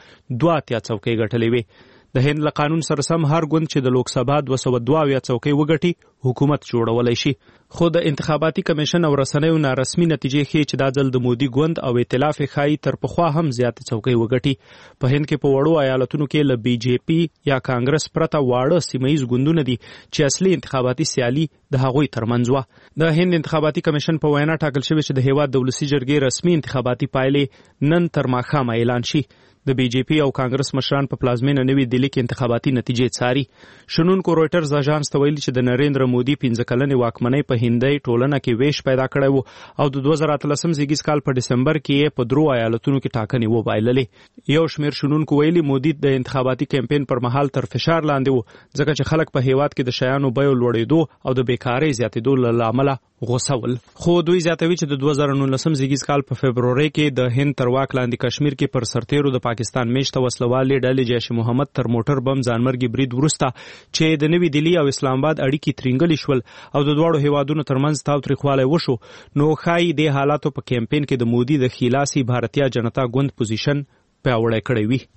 202 څوکۍ ګټلې وې. د هند له قانون سره سم هر ګوند چې د لوک سبا 202 څوکۍ وګټي حکومت جوړولای شي. خو د انتخاباتي کمیشن او رسنیو نارسمي نتیجې ښیي چې دا ځل د مودي ګوند او ائتلاف ښایي تر پخوا هم زیاتې څوکۍ وګټي. په هند کې په وړو ایالتونو کې له BJP یا کانګرس پرته واړه سیمه‌ییز ګوندونه دي چې اصلي انتخاباتي سیالي د هغوی ترمنځ وه. د هند انتخاباتي کمیشن په وینا ټاکل شوی چې د هیواد د ولسي جرګې رسمي انتخاباتي پایلې نن تر ماښامه اعلان شي. د BJP او کانګرس مشران په پلازمینه نوې دلی کې انتخاباتي نتیجې څاري. شنونکو رويټرز اژانس ته ویلي چې د نریندر مودي 15 کلنې واکمنۍ په هندۍ ټولنه کې ویش پیدا کړی وو او د 2013 زیږیز کال په دسمبر کې په 3 ایالتونو کې ټاکنې وبایللې. یو شمیر شنونکو ویلي مودي د انتخاباتي کمپاین پر مهال تر فشار لاندې وو ځکه چې خلک په هیواد کې د شیانو بیو لوړېدو او د بیکارۍ زیاتېدو له امله غوسه ول. خو دوی زیاتوي چې د 2019 زیږیز کال په فبروري کې د هند تر واک لاندې کشمیر کې پر سرتیرو د پاکستان میشته وسلوالې ډلې جیش محمد تر موټر بم ځانمرګي برید وروسته چې د نوي دلی او اسلام آباد اړیکې ترنګلې شول او د دواړو هیوادونو ترمنځ تاوتریخوالی وشو نو ښایي دې حالاتو په کمپین کې د مودي د خلاصي بھارتیا جنتا ګوند پوزیشن پیاوړی کړی وي.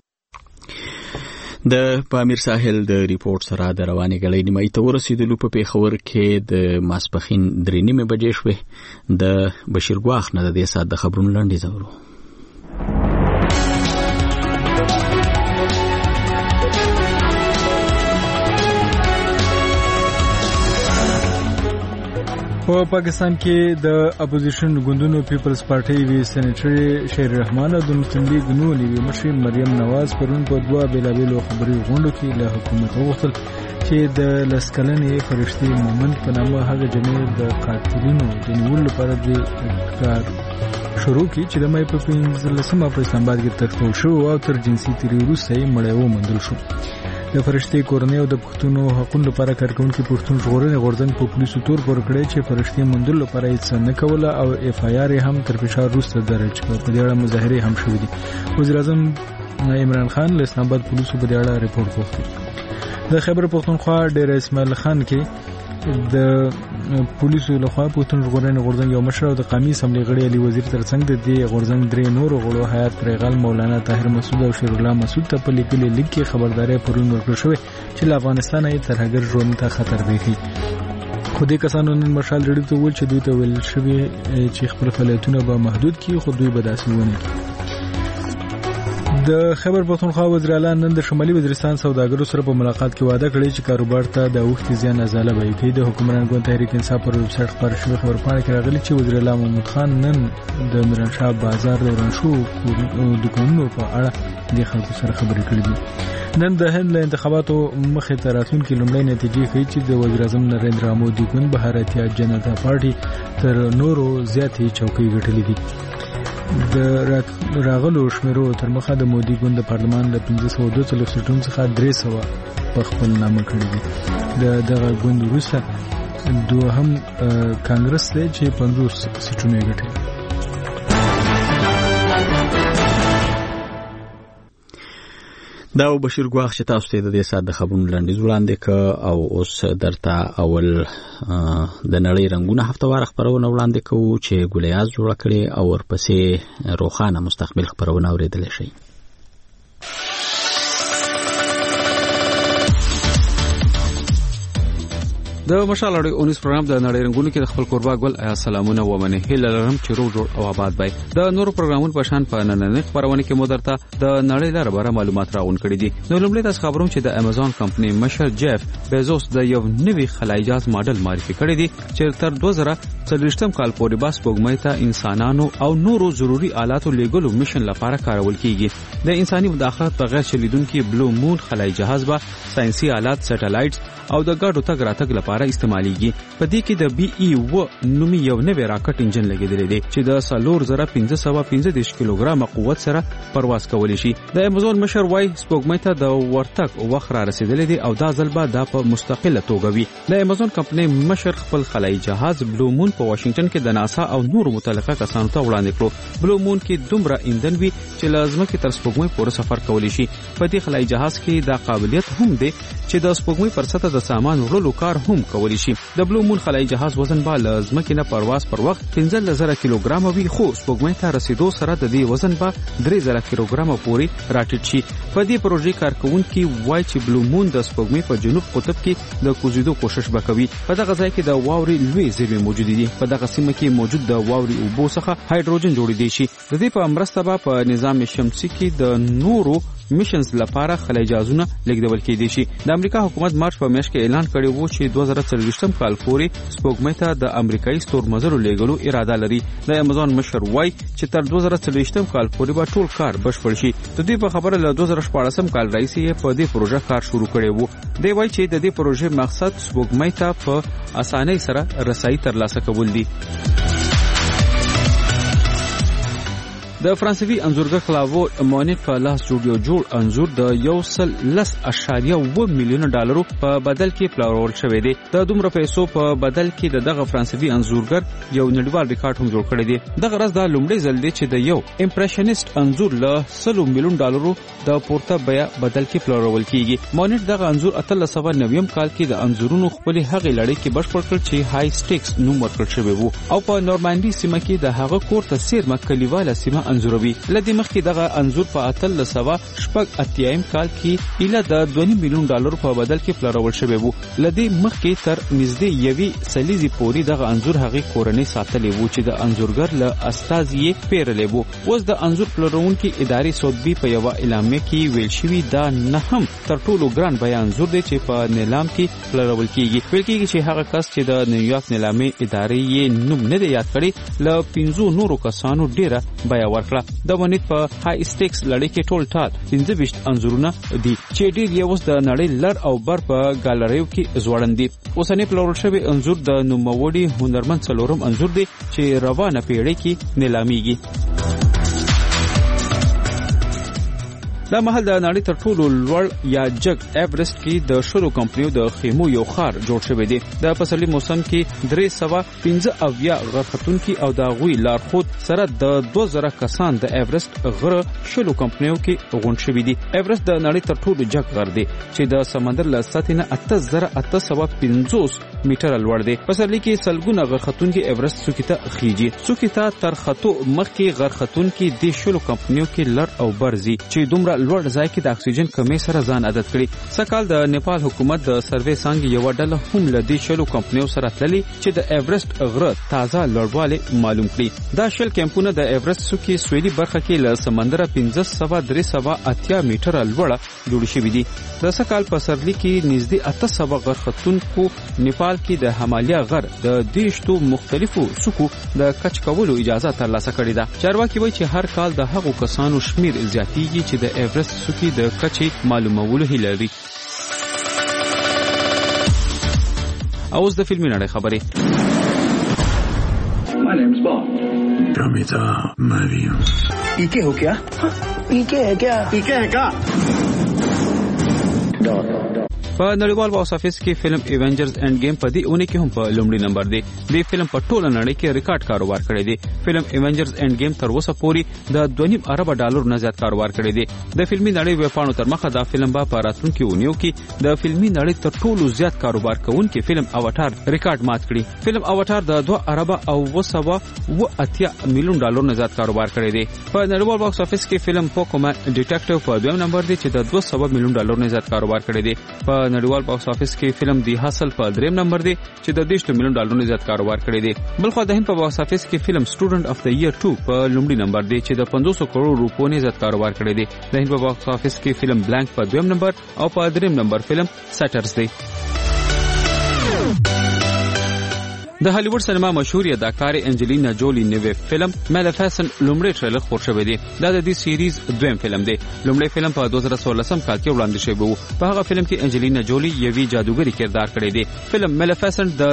د پامیر ساحل د ریپورت سره د روانې غړې نیمایي ته ورسېدلو په پیښور کې د ماسپخین 3:30 بجې شوې. د بشیر ګواخ نه د دې سات د خبرونو لاندې زورو. په پاکستان کې د اپوزیشن ګوندونو پیپلز پارټي وی سېنیټر شهر رحمان او د مسلم لیگ نو نیوي مشر مریم نواز پرون په دوه بیلابېلو خبري غونډو کې له حکومت وغوښتل چې د لسکلنې فرشتي مومند په نامه هغه جمعیت د قاتلینو د نیولو لپاره د کار شروع کی چې د مې په 15 په اسلام آباد کې ترتیب شو او تر جنسي تیری وروسته یې مړ ومندل شو. د فرشتي کورنۍ او د پښتونو حقوقو لپاره کارکونکو پښتون ژغورنې غورځنګ په پولیسو تور پر کړی چې فرشتي مندل لپاره هیڅ نه کوله او اف آی آر هم تر فشار وروسته درج کړ. په دې اړه مظاهره هم شوې دي. وزیر اعظم عمران خان له اسلام آباد پولیسو په دې اړه ریپورت وکړ. د خیبر پختونخوا ډیر اسماعیل خان کې د پولیسو لخوا پښتون ژغورنې غورځنګ یو مشر او د قومي اسمبلی غړي علي وزیر ترڅنګ د دې غورځنګ درې نور غړو حیات پرغل مولانا طاهر مسعود او شیر الله مسعود ته په لیکلي لیک کې خبرداري پرون ورکړل شوې چې له افغانستان یې ترهګر ژوند ته خطر دی. خو دې کسانو نن مشال لري ته ویل چې دوی ته ویل شوی چې خپل فعالیتونه به محدود کړي خو دوی به داسې ونه کړي. د خیبر پختونخوا وزیر اعلی نن د شمالي وزیرستان سوداګرو سره په ملاقات کې وعده کړې چې کاروبار ته د وخت زیان ازاله به کوي. د حکومت ګوند تحریک انصاف پر ویب سایټ خبر شوی خبرپاڼه کې راغلي چې وزیر اعلی محمود خان نن د میرانشاه بازار د ورانشو دکانونو په اړه د خلکو سره خبرې کړې دي. نن د هند له انتخاباتو مخې ته راتلونکي لومړی نتیجې ښیي چې د وزیر اعظم نریندرا مودي ګوند بھارتیا جنتا پارټي تر نورو زیاتې چوکۍ ګټلې دي. د راغلو شمیرو تر مخه د مودي ګوند د پارلمان له 542 سیټونو څخه 300 په خپل نامه کړی دي. د دغه ګوند وروسته دوهم کانګرس دی چې 50 سیټونه ګټي. دا بشیر ګواخ چې تاسو ته د دې سات د خبرونو لاندې وړاندې ک او اوس درته اول د نړۍ رنگونه هفتوار خبرونه وړاندې کوو چې ګولیاز جوړ کړي او ورپسې روخانه مستقبل خبرونه اوریدل شي. د مشال اړیو اونیس پروګرام د نړۍ رنگونو کې د خپل قربا ګل آیا سلامونه ومنه هله لرم چې روغ جوړ او آباد وي. د نورو پروګرامونو په شان په نننۍ خبرونه کې مو درته د نړۍ لپاره معلومات راغون کړي دي. نو لومړی تاسو خبروم چې د امازون کمپنۍ مشر جیف بیزوس د یو نوي خلای جهاز ماډل معرفي کړی دی چې تر 2040 کال پورې بس پوګمې ته انسانانو او نورو ضروري آلاتو لیږلو میشن لپاره کارول کیږي. د انساني مداخلت په غیر چلیدونکو بلو مون خلای جهاز به ساينسي آلات سټلایټس او د ګاډو تګ راتګ لپاره استعماليږي. په دې کې د بي ای و نومي یو نوی راکټ انجن لګیدل دی چې د 4515 کیلوګرام قوت سره پرواز کولی شي. د امازون مشر وای سپوږمۍ ته د ورتګ وخت را رسیدلی دی او دا ځل به د په مستقله توګه وي. د امازون کمپنۍ مشر خپل خلای جهاز بلو مون په واشنگټن کې د ناسا او نورو متعلقه کسانو ته وړاندې کړو. بلو مون کې دومره ایندن وی چې لازمه کې تر سپوږمۍ پورې سفر کولی شي. په دې خلای جهاز کې دا قابلیت هم دی چې د سپوږمۍ پر سطح د سامان وړلو کار هم کولی شي. د بلو مون خلای جهاز وزن به لازمه کې نه پرواز پر وخت 15000 کیلوګرام وي خو سپوږمۍ ته رسیدو سره د دې وزن به 3000 کیلوګرام پورې راټیټ شي. په دې پروژې کارکونکي وایي چې بلو مون د سپوږمۍ په جنوب قطب کې د کوزیدو کوشش وکوي. په دغه ځای کې د واوري لوی زیرمې موجود دي. په دغه سیمه کې موجود د واوري اوبو څخه هایدروجن جوړیدي شي. د دې په مرسته به په نظام شمسي کې د نورو میشنز لپاره خلای جهازونه لیږدول کېدي شي. د امریکا حکومت مارچ په میاشت کې اعلان کړی وو چې 2040 کال پورې سپوږمۍ ته د امریکایي ستورمزلو لیږلو اراده لري. د امازون مشر وای چې تر 2040 کال پورې به ټول کار بشپړ شي. د دې په خبره له 2014 کال راځي په دې پروژه کار شروع کړی وو. دی وای چې د دې پروژې مقصد سپوږمۍ ته په اسانۍ سره رسایي ترلاسه کول دي. د فرانسوي انځورګر کلاوو مونیټ په لاس جوړ انځور د 1.10 میلیون ډالرو په بدل کې پلورل شوی دی. د دومره پیسو په بدل کې دغه فرانسوي انځورګر یو نړیوال ریکارډ هم جوړ کړی دی. دغه راز د لومړي ځل دی چې د یو امپریشنیست انځور له 100 میلیون ډالرو د پورته بیا بدل کې پلورل کیږي. مونیټ دغه انځور 1890 کال کې د انځورونو خپل هغه لړۍ کې بشپړ کړ چې های سټیکس نوم ورکړل شوی وو او په نورماندي سیمه کې د هغه کور ته سیرمه کلیواله سیمه انځوروي. لدې مخکې دغه انځور په 1888 کال کې اله د 2 میلیون ډالر په بدل کې پلورل شوی وو. لدې مخکې تر نږدې یوي سلیزي پوری دغه انځور هغه کورنۍ ساتلې وو چې د انځورګر له استازي پیرلې وو. اوس د انځور پلورونکو ادارې سودبي په یو اعلامیه کې ویل شوی دا نه هم تر ټولو ګران بیان انځور دی چې په نیلام کې پلورل کیږي. ویل کیږي چې هغه کس چې د نیویارک نیلامي ادارې یې نوم نه دی یاد کړی له 15 نورو کسانو ډیره بیا ورکړه. د مونیټ په های سټیکس لړۍ کې ټول ټال 15 انځورونه دي چې ډیر یې اوس د نړۍ لړ او بر په ګالریو کې ځوړند دي. اوسنۍ پلورل شوی انځور د نوموړي هنرمند څلورم انځور دی چې روانه پیړۍ کې نیلامیږي. دا محل د نړۍ تر ټولو لوړ یا جګ ایورست کې د شلو کمپنیو د خیمو یو خار جوړ شوی دی. د پسرلي موسم کې 315 غرختونکو او د غوي لارښود سره د 2000 کسان د ایورست غره شلو کمپنیو کې غونډ شوی دي. ایورست د نړۍ تر ټولو جګ غر دی چې د سمندر له سطح نه 8850 میټر لوړ دی. پسرلي کې سلګونه غرختونکو ایورست څوکې ته خيږي. څوکې ته تر خطو مخکې غرختونکو د شلو کمپنیو کې لړ او برزي چې دومره لوړ ځای کې د اکسیجن کمی سره ځان عادت کړي. سکهال د نیپال حکومت د سروې څنګه یو ډله هم لدی شلو کمپنیو سره تللی چې د ایورست غره تازه لوړوالی معلوم کړي. دا شل کمپونه د ایورست څوکې سویلي برخه کې له سمندر 1580 میټر لوړه جوړ شوې دي. د سکهال په سرلی کې نږدې 800 غرختونکو نیپال کې د همالیا غر د 20 مختلفو څوکو د کچ کولو اجازه ترلاسه کړې ده. چارواکي وایي چې هر کال د هغو کسانو شمیر زیاتېږي چې د ایورست څوکې د کچې معلومولو هیله لري. اوس د فلمي نړۍ خبرې. My name's Bond. Prometa, Mario. ¿Y qué ho kya? ¿Y qué है क्या? ¿Y qué है क्या? په نړیوال باکس افیس کې فلم ایونجرز اینڈ گیم په دې اونۍ کې هم په لومړي نمبر دی. د فلم په ټوله نړۍ کې ریکارډ کاروبار کړی دی. فلم ایونجرز اینڈ گیم تر اوسه پورې د 2.5 ارب ډالر نه زیات کاروبار کړی دی. د فلمي نړۍ ویبپاڼو تر مخه دا فلم په راتلونکي اونیو کې د فلمي نړۍ تر ټولو زیات کاروبار کوونکی فلم اواتار ریکارډ مات کړی. فلم اواتار د 2 ارب او 280 میلیون ډالر نه زیات کاروبار کړی دی. په نړیوال باکس افیس کې فلم پوکومان ډیټیکټیو په دویم نمبر دی چې د 200 میلیون ډالر نه زیات کاروبار کړی دی. په نړیوال باکس افیس کې فلم دی حاصل په دریم نمبر دی چې د 10 میلیون ډالر نه زیات کاروبار کړی دی. بلخو د هند په باکس افیس کې فلم سټوډنټ اف د ایئر 2 په لومړي نمبر دی چې د 500 کروڑ روپیو نه زیات کاروبار کړی دی. د هند په باکس افیس کې فلم بلانک په دویم نمبر او په دریم نمبر فلم سټرز دی. د هالیوډ سینما مشهور اداکار انجلینا جولی نوې فلم میلیفیسنت لومړی ټریلر خور شوی دی. دا د دې سیریز دویم فلم دی. لومړی فلم په 2016 کال کې وړاندې شوی وو. په هغه فلم کې انجلینا جولی یوې جادوګری کردار کړی دی. فلم میلیفیسنت د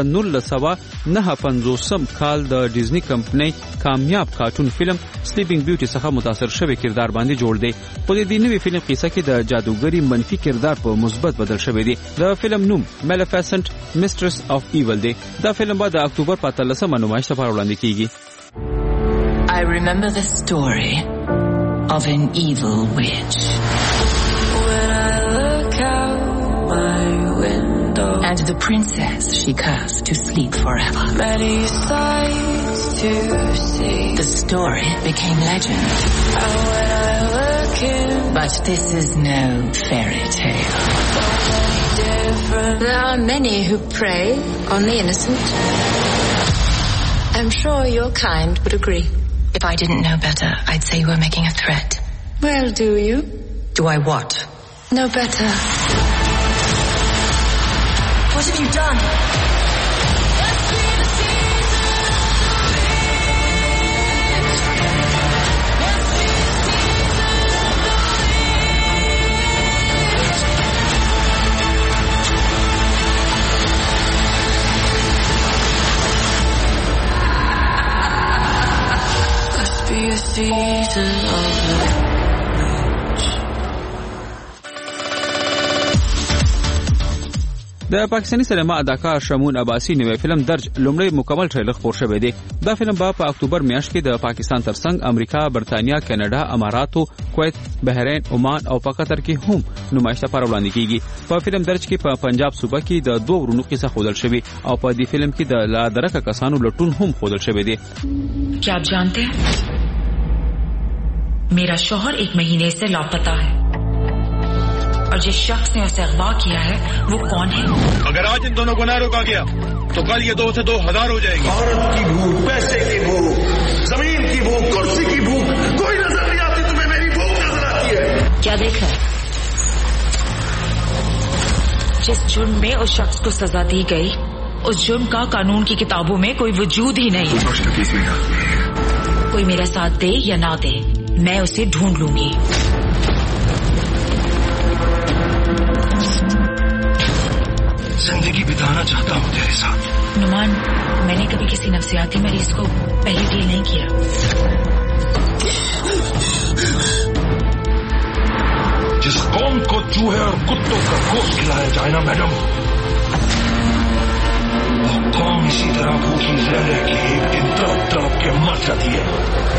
1959 کال د ډیزنی کمپنۍ کامیاب کارټون فلم سلیپینګ بیوټي څخه متاثر شوی کردار باندې جوړ دی. په دې نوې فلم قصه کې د جادوګری منفي کردار په مثبت بدل شوی دی. د فلم نوم میلیفیسنت میسټرس اف ایول دی. دا فلم بعد اکتوبر 15 نمایش لپاره وړاندې کیږي. I remember the story of an evil witch. When I look out my window and the princess she cursed to sleep forever. Many sights to see. The story became legend. And when I look in, but this is no fairy tale. There are many who prey on the innocent. I'm sure your kind would agree. If I didn't know better, I'd say you were making a threat. Well, do you? Do I what? Know better. What have you done? be a season of revenge. د پاکستاني سینما اداکار شمون عباسی نوې فلم درج لومړی مکمل ټریلر خپور شوی دی. دا فلم به په اکتوبر میاشت کې د پاکستان ترڅنګ امریکا، برتانیا، کینیډا، اماراتو، کویت، بحرین، عمان او په قطر کې هم نمایش لپاره وړاندې کیږي. په فلم درج کې په پنجاب صوبه کې د دوه ورونو کیسه ښودل شوی او په دې فلم کې د لا درکه کسانو لټون هم ښودل شوی دی. क्या आप जानते हैं मेरा शौहर 1 महीने से लापता है और जिस शख्स ने उसे अगवा किया है वो कौन है? अगर आज इन दोनों को ना रोका गया तो कल ये 2 से 2000 हो जाएगी. भारत की भूख, पैसे की भूख, जमीन की भूख, कुर्सी की भूख कोई नजर नहीं आती. तुम्हें मेरी भूख नजर आती है. क्या देख रहा है? जिस जुर्म में उस शख्स को सजा दी गई उस जुर्म का कानून की किताबों में कोई वजूद ही नहीं. कोई मेरा साथ दे या ना दे मैं उसे ढूंढ लूंगी. जिंदगी बिताना चाहता हूँ तेरे साथ. नुमान, मैंने कभी किसी नफ्सियाती मरीज को पहले डील नहीं किया. जिस कौम को चूहे और कुत्तों का गोश्त खिलाया जाए ना मैडम, वो कौम इसी तरह भूखी रह रह के एक दिन तड़प तड़प के मर जाती है.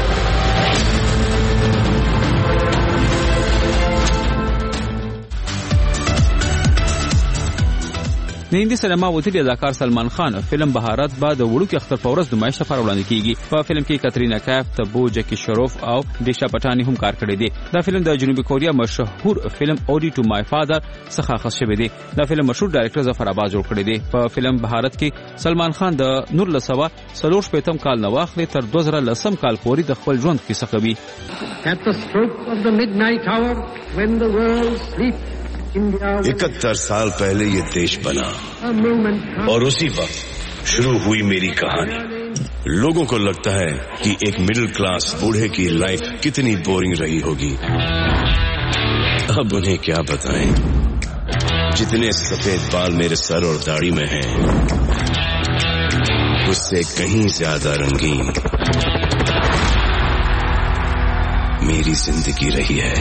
د هندي سینما وتیری اداکار سلمان خان فلم بهارت بعد د وړوکی اختر په ورځ نمایش لپاره وړاندې کیږي. په فلم کې کاترینا کیف، تبو جکی شروف او دیشا پټانی هم کار کړی دی. دا فلم د جنوبي کوریا مشهور فلم اودی ټو مای فادر څخه اخذ شوی دی. دا فلم مشهور ډایرکټر ظفر عباس جوړ کړی دی. په فلم بهارت کې سلمان خان د 1940 کال نه واخلې تر 2010 کال پورې د خپل ژوند کیسه کوي. At the stroke of the midnight hour when the world sleeps, 71 साल पहले ये देश बना और उसी वक्त शुरू हुई मेरी कहानी. लोगों को लगता है कि एक मिडिल क्लास बूढ़े की लाइफ कितनी बोरिंग रही होगी. अब उन्हें क्या बताएं, जितने सफेद बाल मेरे सर और दाढ़ी में हैं उससे कहीं ज्यादा रंगीन मेरी जिंदगी रही है.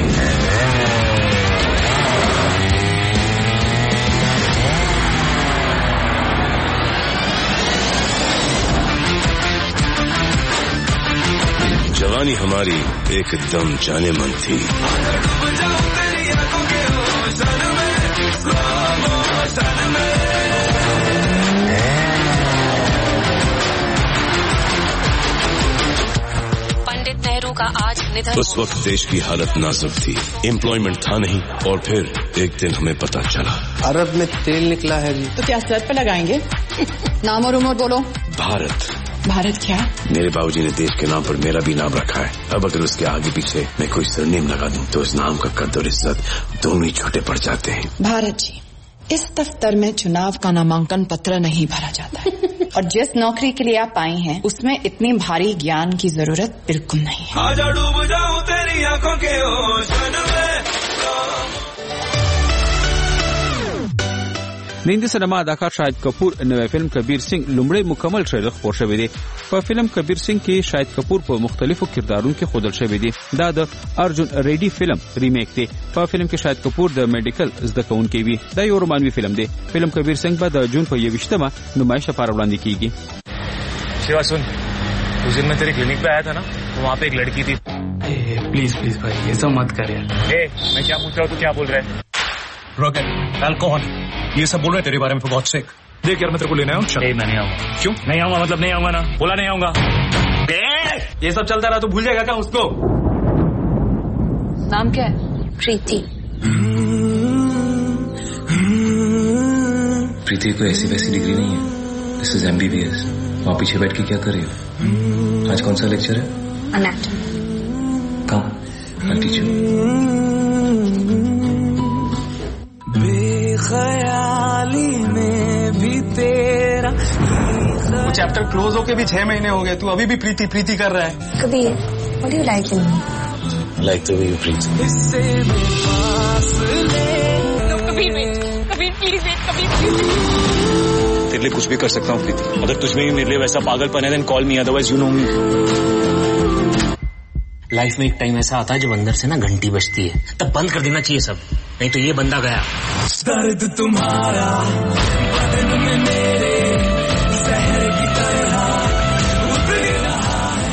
जवानी हमारी एकदम जाने मन थी. पंडित नेहरू का आज निधन. उस वक्त देश की हालत नाजुक थी, एम्प्लॉयमेंट था नहीं और फिर एक दिन हमें पता चला अरब में तेल निकला है. तो क्या सर पे लगाएंगे? नाम और उम्र बोलो. भारत. भारत क्या? मेरे बाबूजी ने देश के नाम पर मेरा भी नाम रखा है. अब अगर उसके आगे पीछे मैं कोई सरनेम लगा दूं तो इस नाम का कद और इज्जत दोनों ही छोटे पड़ जाते हैं. भारत जी, इस दफ्तर में चुनाव का नामांकन पत्र नहीं भरा जाता है और जिस नौकरी के लिए आप आई हैं उसमें इतनी भारी ज्ञान की जरूरत बिल्कुल नहीं है. आजा डूब जाऊं तेरी आंखों के ओशन में. د هندي سینما اداکار شاهد کپور نوې فلم کبیر سنگ لومړی مکمل ټریلر خپور شوی دی. په فلم کبیر سنگ کې شاهد کپور په مختلفو کردارونو کې ښودل شوی دی. دا د ارجن ریډي فلم ریمیک دی. په فلم کې شاهد کپور د میډیکل زده کوونکی وي. دا یو رومانوي فلم دی. فلم کبیر سنگ به د جون په 21مه نمایش لپاره وړاندې کیږي. शिवा सुन, उस दिन मैं तेरे क्लिनिक पे आया था ना, तो वहाँ पे एक लड़की थी. प्लीज प्लीज भाई ये सब मत कर यार. मैं क्या पूछ रहा हूँ, तू क्या बोल रहा है? रॉकेट अल्कोहल ये सब बोल रहे तेरे बारे में for God's sake. देख यार मैं तेरे को लेने आया हूँ. मैं नहीं आऊंगा. क्यों नहीं आऊंगा? मतलब नहीं आऊंगा ना, बोला नहीं आऊंगा. ये सब चलता रहा तो भूल जाएगा क्या उसको? नाम क्या है? प्रीति. प्रीति कोई ऐसी वैसी डिग्री नहीं है. This is MBBS. वहाँ पीछे बैठ के क्या कर रही हो? आज कौन सा लेक्चर है? Anatomy. Come I'll teach you. बेखयाली में भी तेरा चैप्टर क्लोज होके भी 6 महीने हो गए, तू अभी भी प्रीति प्रीति कर रहा है. Kabir, what do you like in me? Like the way you breathe. Kabir wait, कबीर please wait, कबीर please. तेरे लिए कुछ भी कर सकता हूँ प्रीति. अगर तुझमें भी मेरे लिए वैसा पागलपन है then call me, otherwise you know me. Life में एक टाइम ऐसा आता है जब अंदर से ना घंटी बजती है, तब बंद कर देना चाहिए सब, नहीं तो ये बंदा गया। दर्द तुम्हारा बदन में मेरे जहर की तरह उतर रहा है।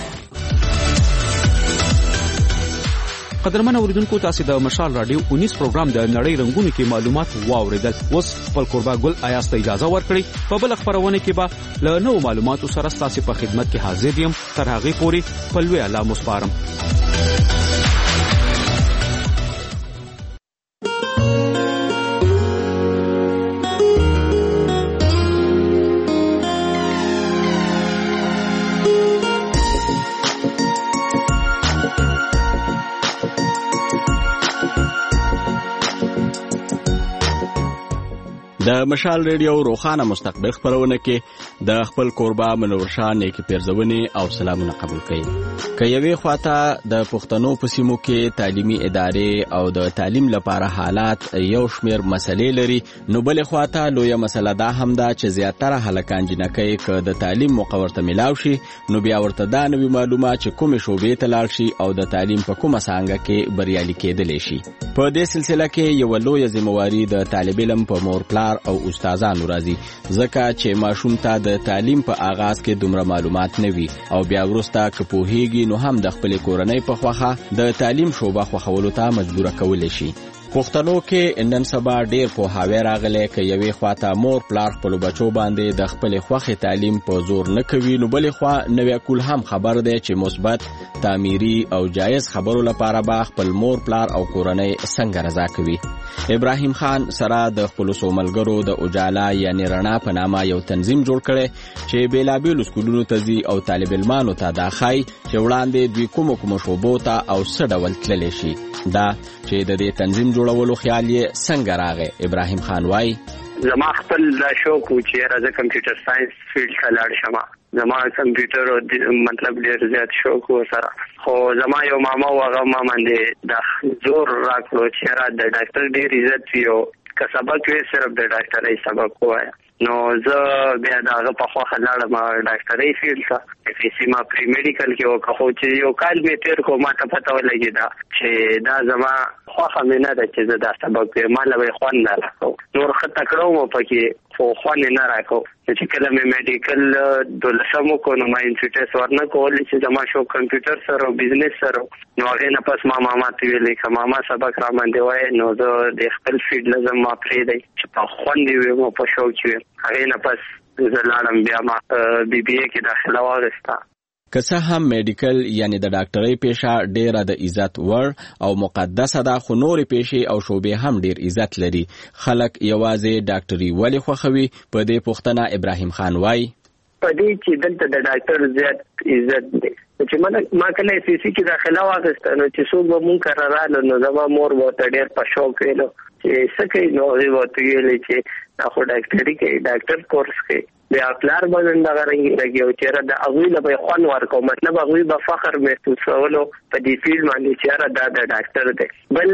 قدرمن اوریدونکو تاسو د مشال رادیو 19 پروګرام د نړۍ رنگونو کې معلومات واوریدل. اوس خپل قربا ګل آیاست اجازه ورکړي په بل خبرونه کې به له نو معلوماتو سره تاسو په خدمت کې حاضر یم. تر هغه پورې په لوی الله مسپارم. د مشال ریډیو روخانه مستقبل خبرونه کې د خپل قربا منور شاه نیکی پیرزونې او سلامونه قبول کړي. که یوې خواته د پښتنو په سیمو کې تعلیمي ادارې او د تعلیم لپاره حالات یو شمیر مسلې لري، نو بل خواته لویه مسله دا هم ده چې زیاتره هلکان جنکۍ که د تعلیم موقع ورته ملاو شي، نو بیا ورته دا نوي معلومات چې کومې شعبې ته لاړ شي او د تعلیم په کومه څانګه کې بریالي کېدلی شي. په دې سلسله کې یوه لویه ذمهواري د طالب علم په مور پلار او استادانو راځي، ځکه چې ماشوم ته د تعلیم په آغاز کې دومره معلومات نه وي او بیا وروسته که پوهیږي نو هم د خپلې کورنۍ په خوښه د تعلیم شعبه خوښولو ته مجبوره کولی شي. پښتنو کې نن سبا ډیر پوهاوی راغلی که یوې خواته مور پلار خپلو بچو باندې د خپلې خوښې تعلیم په زور نه کوي، نو بلې خوا نوی کول هم خبر دی چې مثبت تعمیري او جایز خبرو لپاره به خپل مور پلار او کورنۍ څنګه رضا کوي. ابراهیم خان سره د خپلو څو ملګرو د اجالا یعنی رڼا په نامه یو تنظیم جوړ کړی چې بیلابیلو سکولونو ته ځي او طالب علمانو ته دا ښایي چې وړاندې دوی کومو شعبو ته او څه ډول تللی شي. دا چې د دې تنظیم جوړولو خیال یې څنګه راغی، ابراهیم خان وایي زما خپل دا شوق و چې راځه کمپیوټر ساينس فیلډ ته لاړ شم. زما کمپیوټر مطلب ډېر زیات شوق و سره، خو زما یو ماما و هغه ما باندې د زور راکړو چې را د ډاکټر ډېر عزت وي او که سبق وي صرف د ډاکټرۍ سبق ووایه. نو زه بیا د هغه په خوښه لاړم ډاکټرۍ فیلډ ته. FSC ما پری میډیکل کې وکړه، خو چې یو کال مې تېر کړو ما ته پته ولګېده چې دا زما خوښه مې نه ده چې زه دا سبق ویم، ما له به یې خوند نه راکړو. نور ښه تکړه وم پکې خو خوند یې نه راکړو. چې کله مې میډیکل 12 وکړو نو ما انټرنس ورنه کولی چې زما شوق کمپیوټر سره او بزنس سره. نو هغې نه پس ما ماما ته ویلې که ماما سبق را باندې وایي نو زه د خپل فیلډ لازم ما پرېږدی چې په خوند یې ویم او په شوق یې ویم. هغې نه پس زه لاړم بیا ما BBA کې داخله واخیسته. که څه هم میډیکل یعنی د ډاکټرۍ پیشه ډیره د عزت وړ او مقدسه ده، خو نورې پیشې او شعبې هم ډیر عزت لري. خلک یوازې ډاکټري ولې خوښوي؟ په دې پوښتنه ابراهیم خان وایي په دې چې دلته د ډاکټر زیات عزت دی. چې ما کله FSC کې داخله واخیسته نو چې څوک به مونږ کره راغلو نو زما مور به ورته ډېر په شوق ویلو چې څه کوي، نو هغې به ورته ویلې چې دا خو ډاکټري کوي، ډاکټر کورس کوي. بیا پلار به نن دغه رنګې لګي او چېره د هغوی له به یې خوند ورکړو، مطلب هغوی به فخر محسوسولو په دې فیلډ باندې چې یاره دا د ډاکټر دی.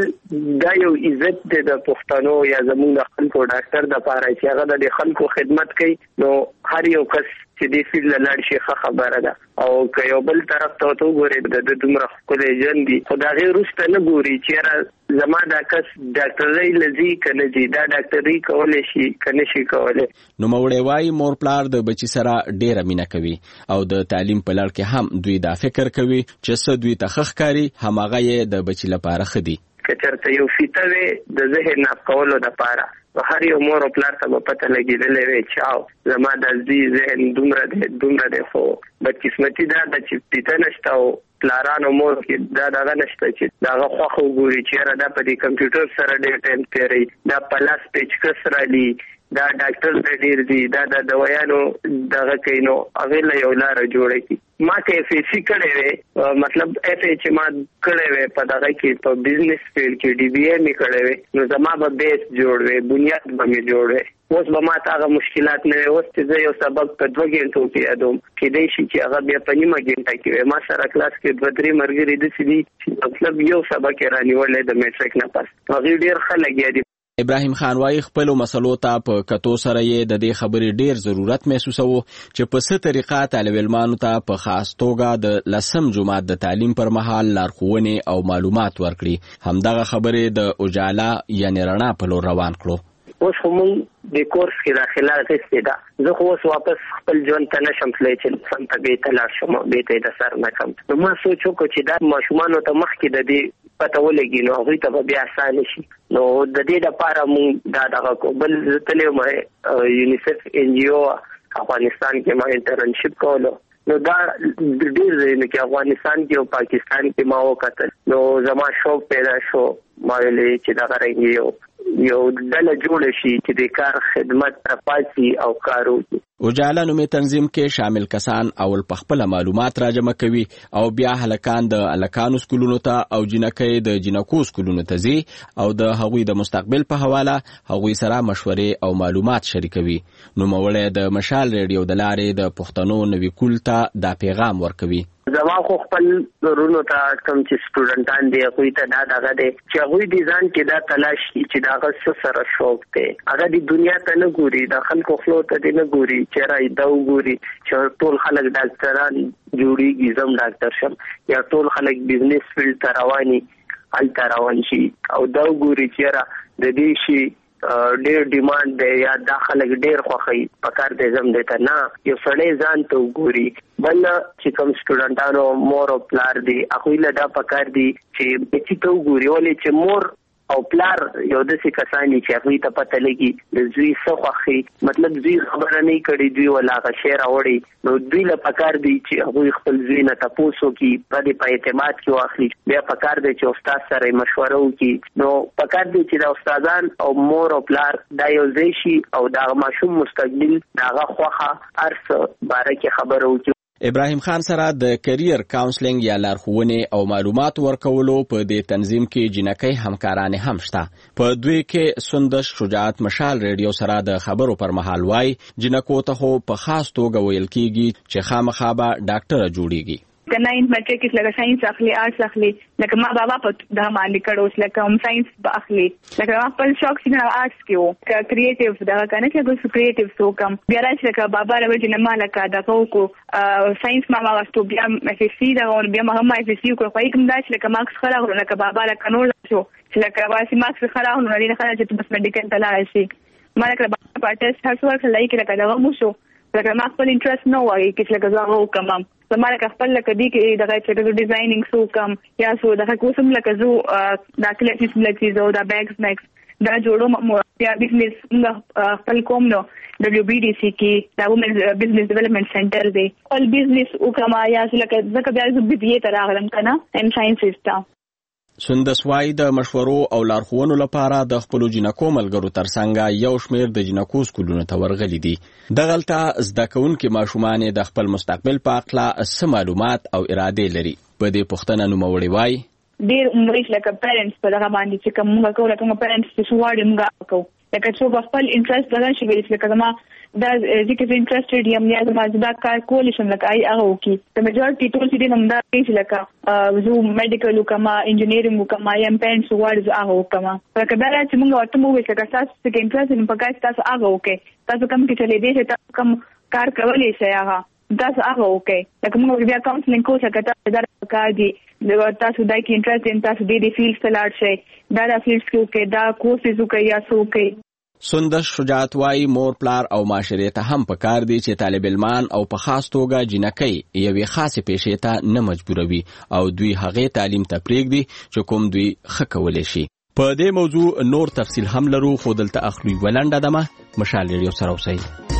بل دا یو عزت دی د پښتنو یا زموږ د خلکو ډاکټر دپاره چې هغه د خلکو خدمت کوي. نو هر یو کس چې دې فیلډ له لاړ شي ښه خبره ده. او که یو بل طرف ته ورته وګورې د دومره ښکلی ژوند دي، خو د هغې وروسته نه ګوري چې یاره زما دا کس ډاکټرۍ له ځي که نه ځي، دا ډاکټري کولی شي که نه شي کولی. نوموړی وایي مور پلار د بچي سره ډیره مینه کوي او د تعلیم په لړ کې هم دوی دا فکر کوي چې څه دوی ته ښه ښکاري هماغه یې د بچي لپاره ښه دي. که چېرته یو فیته وي د ذهن ناف کولو دپاره هر یو مور او پلار ته به پته لګېدلی وی چې زما د زوی ذهن دومره دی، خو بدقسمتي دا ده چې فیته نشته او پلارانو مور کې دا دغه نشته چې د هغه خوښه وګوري چې یاره دا په دې کمپیوټر سره ډېر ټایم تېروي، دا په لاس پیچکس رالي، دا ډاکټر ته ډېر دي، دا د دوايانو دغه کوي. نو هغې له یو لاره جوړه کړي. ما که FSC کړی وی، مطلب FA چې ما کړی وی په دغه کې په بزنس فیلډ کې DBA مې کړی وی، نو زما به بیس جوړ وی، بنیاد به مې جوړ وی. اوس به ما ته هغه مشکلات نه وي. اوس چې زه یو سبق په 2 غنټو کې یادوم، کېدای شي چې هغه بیا په نیمه غنټه کې وي. ما سره کلاس کې 2-3 ملګري داسې دي چې مطلب یو سبق یې رانیولی د میټرک نه پس، هغوی ډېر ښه لګیا دي. ابراهیم خان وايي خپل مسلو ته په کتو سره یې د دې خبرې ډیر ضرورت محسوسوي چې په څه طریقه طالب علمانو ته په خاص توګه د لسم جماعت د تعلیم پر مهال لارښوونې او معلومات ورکړي. همدغه خبرې د اجالا یعنی رڼا په لور روان کړو. اوس هم د کورس کې داخله غوښتې ده. زه خو اوس واپس خپل ژوند ته نشم تللی چې سم ته بیرته لاړ شم، بیرته د سر نه کړم. نو ما سوچ وکړ چې دا ماشومانو ته مخکې د دې پته ولګي نو هغوی ته به بیا اسانه شي. نو د دې لپاره موږ دا دغه کو بل زه تللی وم یونیسف NGO افغانستان کې ما انټرنشپ کولو. نو دا ډېر ځایونه کې افغانستان کې او پاکستان کې ما وکتل. نو زما شوق پیدا شو، ما ویلې چې دغه رنګ یو ډله جوړه شي چې د کار خدمت تپاسي او کار وکړي. اجالا نومي تنظیم کې شامل کسان اول په خپل معلومات راجمع کوي او بیا هلکان د هلکانو سکولونو ته او جنکۍ د جنکو سکولونو ته ځي او د هغوی د مستقبل په حواله هغوی سره مشورې او معلومات شریکوي. نوموړی د مشال ریډیو د لارې د پښتنو نوي کول ته دا پیغام ورکوي. زما خو خپل ورونو ته کوم چې سټوډنټان دي هغوی ته دا دغه دی چې هغوی د ځان کې دا تلاش کړي چې د هغه څه سره شوق دی. هغه د دنیا ته نه ګوري، د خلکو خولو ته دې نه ګوري چې را دا وګوري چې ټول خلک ډاکټران جوړېږي، زم ډاکټر شم، یا ټول خلک بزنس فیلډ ته رواني هلته روان شي، او دا وګوري چې را د دې شي ډېر ډیماند دی یا دا خلک ډېر خوښوي په کار دی زم دی ته نه. یو سړی ځان ته وګوري. بل چې کوم سټوډنټانو مور او پلار دي هغوی له دا په کار دي چې بچي ته وګوري، ولې چې مور او پلار یو داسې کسان دي چې هغوی ته پته لګي د زوی څه خوښي، مطلب زوی خبره نه کړي، دوی ولا هغه شی راوړي. نو دوی له پکار دي چې هغوی خپل زوی نه تپوس وکړي، په دې په اعتماد کې واخلي. بیا پکار دی چې استاد سره مشوره وکړي. نو پکار دی چې د استادان او مور او پلار دا یو ځای شي او د ماشوم مستقبل د هغه خوښه هر څه باره کې خبره وکړي. ابراهیم خان سره د کرییر کاونسلینګ یا لارښوونې او معلومات ورکولو په دې تنظیم کې جنکۍ همکارانې هم شته. په دوی کې سندش شجاعت مشال ریډیو سره د خبرو پر مهال وای جنکو ته خو په خاص توګه ویل کیږي چې خامخا به ډاکټره جوړیږي. کنه ان میټریک کې لکه ساينس اخلي، آرټس اخلي، لکه ما بابا په دا مالي کړو لکه هم ساينس به اخلي، لکه ما خپل شوق څنګه آرټس کې وو کریټیو دا کنه چې ګل کریټیو سو کم بیا راځي لکه بابا راوړي چې ما لکه دا کو ساينس ما واستو بیا MSc دا بیا ما هم MSc کو خو کوم دا چې لکه ماکس خلاص لکه بابا لکه نور شو چې لکه واسي ماکس خلاص نو لري خلاص چې بس میډیکل ته لاړ شي. ما لکه بابا پټس هر څو ورته لای کې لکه دا مو شو لکه ما خپل انټرست نو وایي چې لکه زه هغه کوم. زماره خپل لکه دی کې دغه چې ډیزاینینګ سو کم یا سو دغه کوم لکه زو دا کلیکس لکه زو دا بیگز میکس دا جوړو یا بزنس خپل کوم نو WBDC کې دا وومن بزنس ډیولپمنٹ سنټر دی ول بزنس او کما یا لکه ځکه بیا زه BBA ته راغلم کنه ان ساينسز ته. سندسوای د مشورو او لارښوونو لپاره د خپل جنکو ملګرو ترڅنګ یو شمیر د جنکو سکولونو ته ورغلي دي. دغلته زده کوونکي ماشومان د خپل مستقبل په اړه څه معلومات او اراده لري. په دې پوښتنه نوموړی وای ډیر عمرې لکه پیرنټس په دغه باندې چې کومه کوله کومه پیرنټس چې شوړې موږ کوو لکه څو خپل انټرست بدل شي ویل لکه ما دا ځکه انټرستډ یم یا ما دا کار کول شم لکه هغه وکي د میجورټي ټول چې دینم دا چې لکه زو میډیکل وکما انجینیرینګ وکما یم پیرنټس وارز هغه وکما لکه دا چې موږ ورته مو وکړه که تاسو کې انټرست نه پکای تاسو هغه وکي تاسو کوم کې چلے دي چې تاسو کوم کار کولای شئ هغه تاسو هغه وکي لکه موږ بیا کاونسلینګ کوو چې تاسو دا کار دي تاسو دا کې انټرست ان تاسو دې فیلډ ته لاړ شئ دا فیلډز کې وکي دا کورسز وکي یا څه وکي. سندش شجاعت وايي مور پلار او معاشره ته هم پکار دي چې طالب علمان او په خاص توګه جنکۍ یوې خاصه پیښې ته نه مجبوروي او دوی هغه تعلیم ته پرېږدي چې کوم دوی ښه کولی شي. په دې موضوع نور تفصیل هم لرو خو دلته اخلي ولنډه دمه مشال ریډیو سره اوسئ.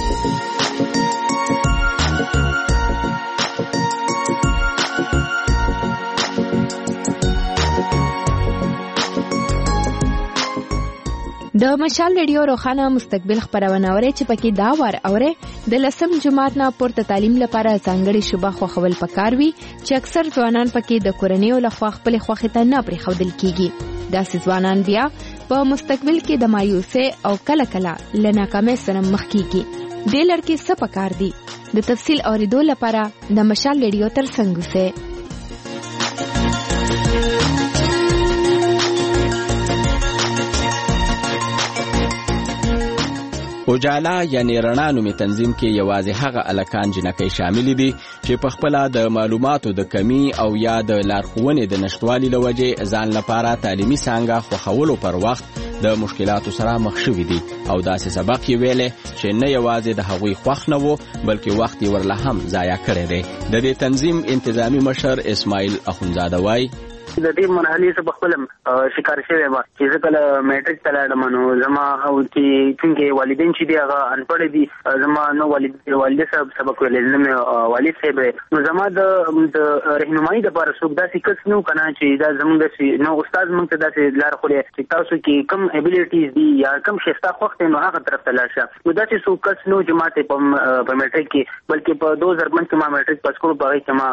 د مشال ریډیو روخانه مستقبل خبرونه اوري چې پکې دا وار اوري د لسم جماعت نه پورته تعلیم لپاره ځانګړي شوبه خوښول پکار وي چې اکثر ځوانان پکې د کورنۍ له خوا خپل خوښه ته نه پرې خودل کیږي. دا ځوانان بیا په مستقبل کې د مایوسه او کله کله له ناکامۍ سره مخ کیږي. د لړکې څه پکار دي د تفصیل اوریدو لپاره د مشال ریډیو ترڅنګ اوسئ. اجالا یعنی رڼا نومي تنظیم کې یوازې هغه الکان جنکۍ شامل دي چې په خپل د معلوماتو د کمی او یا د لارښوونې د نشټوالي له وجې ځان لپاره تعلیمي څانګه خوښولو پر وخت د مشکلاتو سره مخ شوي دي او داسې سبق یې ویلې چې نه یوازې د هغوی خوښ نه و بلکې وخت یې ورله هم ضایع کړی دی. د دې تنظیم انتظامی مشر اسماعیل اخونزاده وایي د دې مرحلې څخه خپل شکار شوی و چې زه کله میټرک ته لاړم نو زما او چې څنګه والدین چې دی هغه انپړ دي زما نو والد صاحب سبق ویل نه والد صاحب نو زما د رهنمایي د لپاره څوک داسې کس نو کنه چې دا زموږ نو استاد موږ ته داسې لار خوري چې تاسو کې کم ابیلیټیز دي یا کم شستا خوښ نو هغه طرف ته لاړ شه نو داسې څوک کس نو چې ماته په میټرک کې بلکې په 2005 کې ما میټرک پاس کړو په هغه کې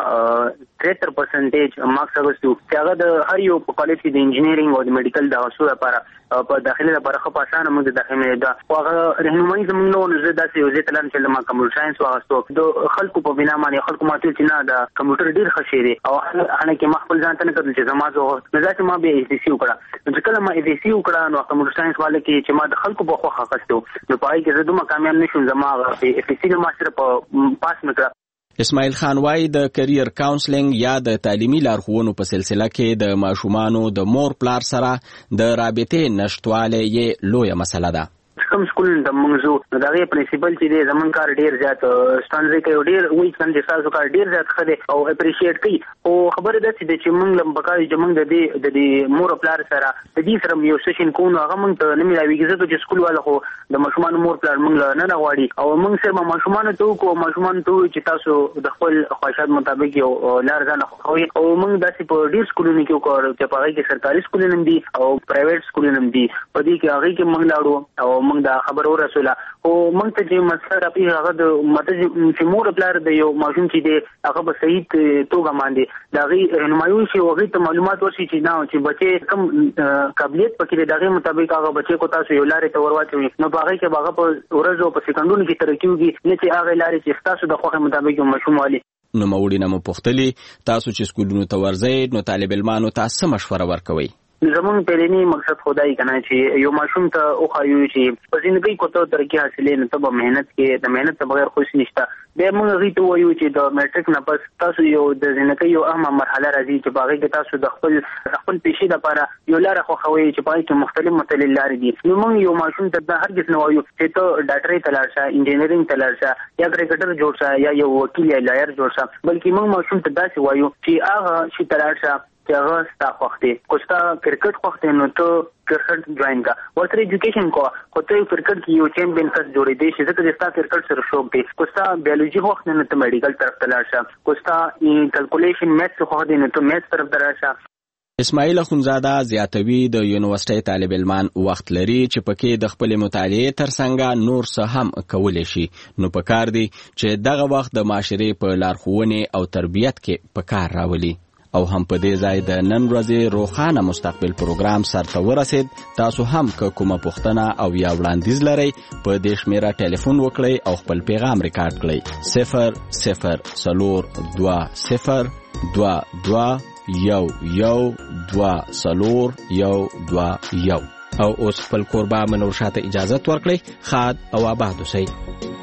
ما 73% مارکس اغوستو د هر یو په کالج کې د انجینرینګ او د میډیکل د اصول لپاره په داخلي لپاره خو پاسانه موږ د داخلي دا هغه رهنمایي زموږ نو زه داسې یو ځای تلم چې ما کمپیوټر ساينس واغستو د خلکو په بنا باندې خلکو ماته چې نه د کمپیوټر ډیر ښه شي او انا کې ما خپل ځان ته نه کړل چې زما زه ځکه ما به ایس سی وکړه چې کله ما ایس سی وکړه نو کمپیوټر ساينس والے کې چې ما د خلکو په خو خاصتو نو پای کې زه دومره کامیاب نشم زما ایس سی د ماستر په پاس مکړه. اسماعیل خان وايي د کرییر کاونسلینګ یا د تعلیمي لارښوونو په سلسله کې د ماشومانو د مور پلار سره د رابطې نشټوالی یې لویه مسله ده. کوم سکول د منځو د هغه پرنسپل چې د زمون کار ډیر زیات ستانځي کوي ډیر وایي چې تاسو کار ډیر زیات خره او اپریشیټ کوي او خبره ده چې موږ لم بقای چې موږ د مور پلار سره د دې سره یو سیشن کوو هغه موږ ته نه ملایوي چې سکول والا خو د ماشومان مور پلار موږ نه غواړي او موږ سره ماشومان ته کو ماشومان ته چې تاسو د خپل خواهشات مطابق یو لار ځان خوي او موږ داسې په ډیر سکولونو کې وکړو چې په هغه کې سرکاري سکولونه دي او پرایویټ سکولونه دي په دې کې هغه کې موږ لاړو او دا خبر ورسوله او موږ ته چې مسله راپی هغه د مته چې مور پلار د یو ماشوم چې دی هغه په صحیح توګه باندې دا غي رهنمایي شي او غي ته معلومات ورشي چې نه چې بچي کم قابلیت پکې دغه مطابق هغه بچي کو تاسو یو لارې ته ورواچوي نو هغه کې هغه په ورځو په سکندونو کې ترقی وږي نه چې هغه لارې چې تاسو د خوښه مطابق ماشوم والی. نو موړي نه مو پوښتلي تاسو چې سکولونو ته ورځئ نو طالب علمانو تاسو مشوره ورکوي. زمون پرېنی مقصد خدای کنه چې یو ماشوم ته او خایو چې په ژوندۍ کوته ترقی حاصلې نه ته مهنت کې د مهنت ته بغیر خوش نشته به موږ غوښتو وایو چې د میټرک نه پس تاسو یو د ژوندۍ یو اهمه مرحله راځي چې باغې کې تاسو د خپل پیشي لپاره یو لار خو خوي چې پای کې مختلف لارې دي نو موږ یو ماشوم ته هرګز نه وایو چې ته ډاکټري ته لاړ شه انجینرینګ ته لاړ شه یا کرکټر جوړ شه یا یو وکیل یا لایر جوړ شه بلکې موږ ماشوم ته داسې وایو چې هغه شي ته لاړ شه چې هغه ستا خوښ دی کوستا کرکټ خوښ دی نو ته کرکټ جوائن کا ورته ایجوکیشن کو کوته کرکټ کې یو چیمپیئن کس جوړې دی چې ځکه ستا کرکټ سره شوق دی کوستا بیولوژي خوښ نه ته میډیکل طرف ته لاړ شه کوستا کیلکولیشن میث خوښ دی نو ته میث طرف ته لاړ شه. اسماعیل اخونزاده زیاتوي د یونیورسيټي طالب علمان وخت لري چې پکې د خپل مطالعې ترڅنګ نور څه هم کولای شي نو پکار دی چې دغه وخت د معاشري په لارښوونې او تربيت کې پکار راولي او هم په دې ځای د نن ورځې روښانه مستقبل پروګرام سرته ورسید. تاسو هم که کومه پوښتنه او یا وړاندیز لرئ په دې شمیره ټلیفون وکړئ او خپل پیغام ریکارډ کړئ 0042 او اوس خپل کوربه منور شاته اجازه ورکړئ. خاد او آباد اوسئ.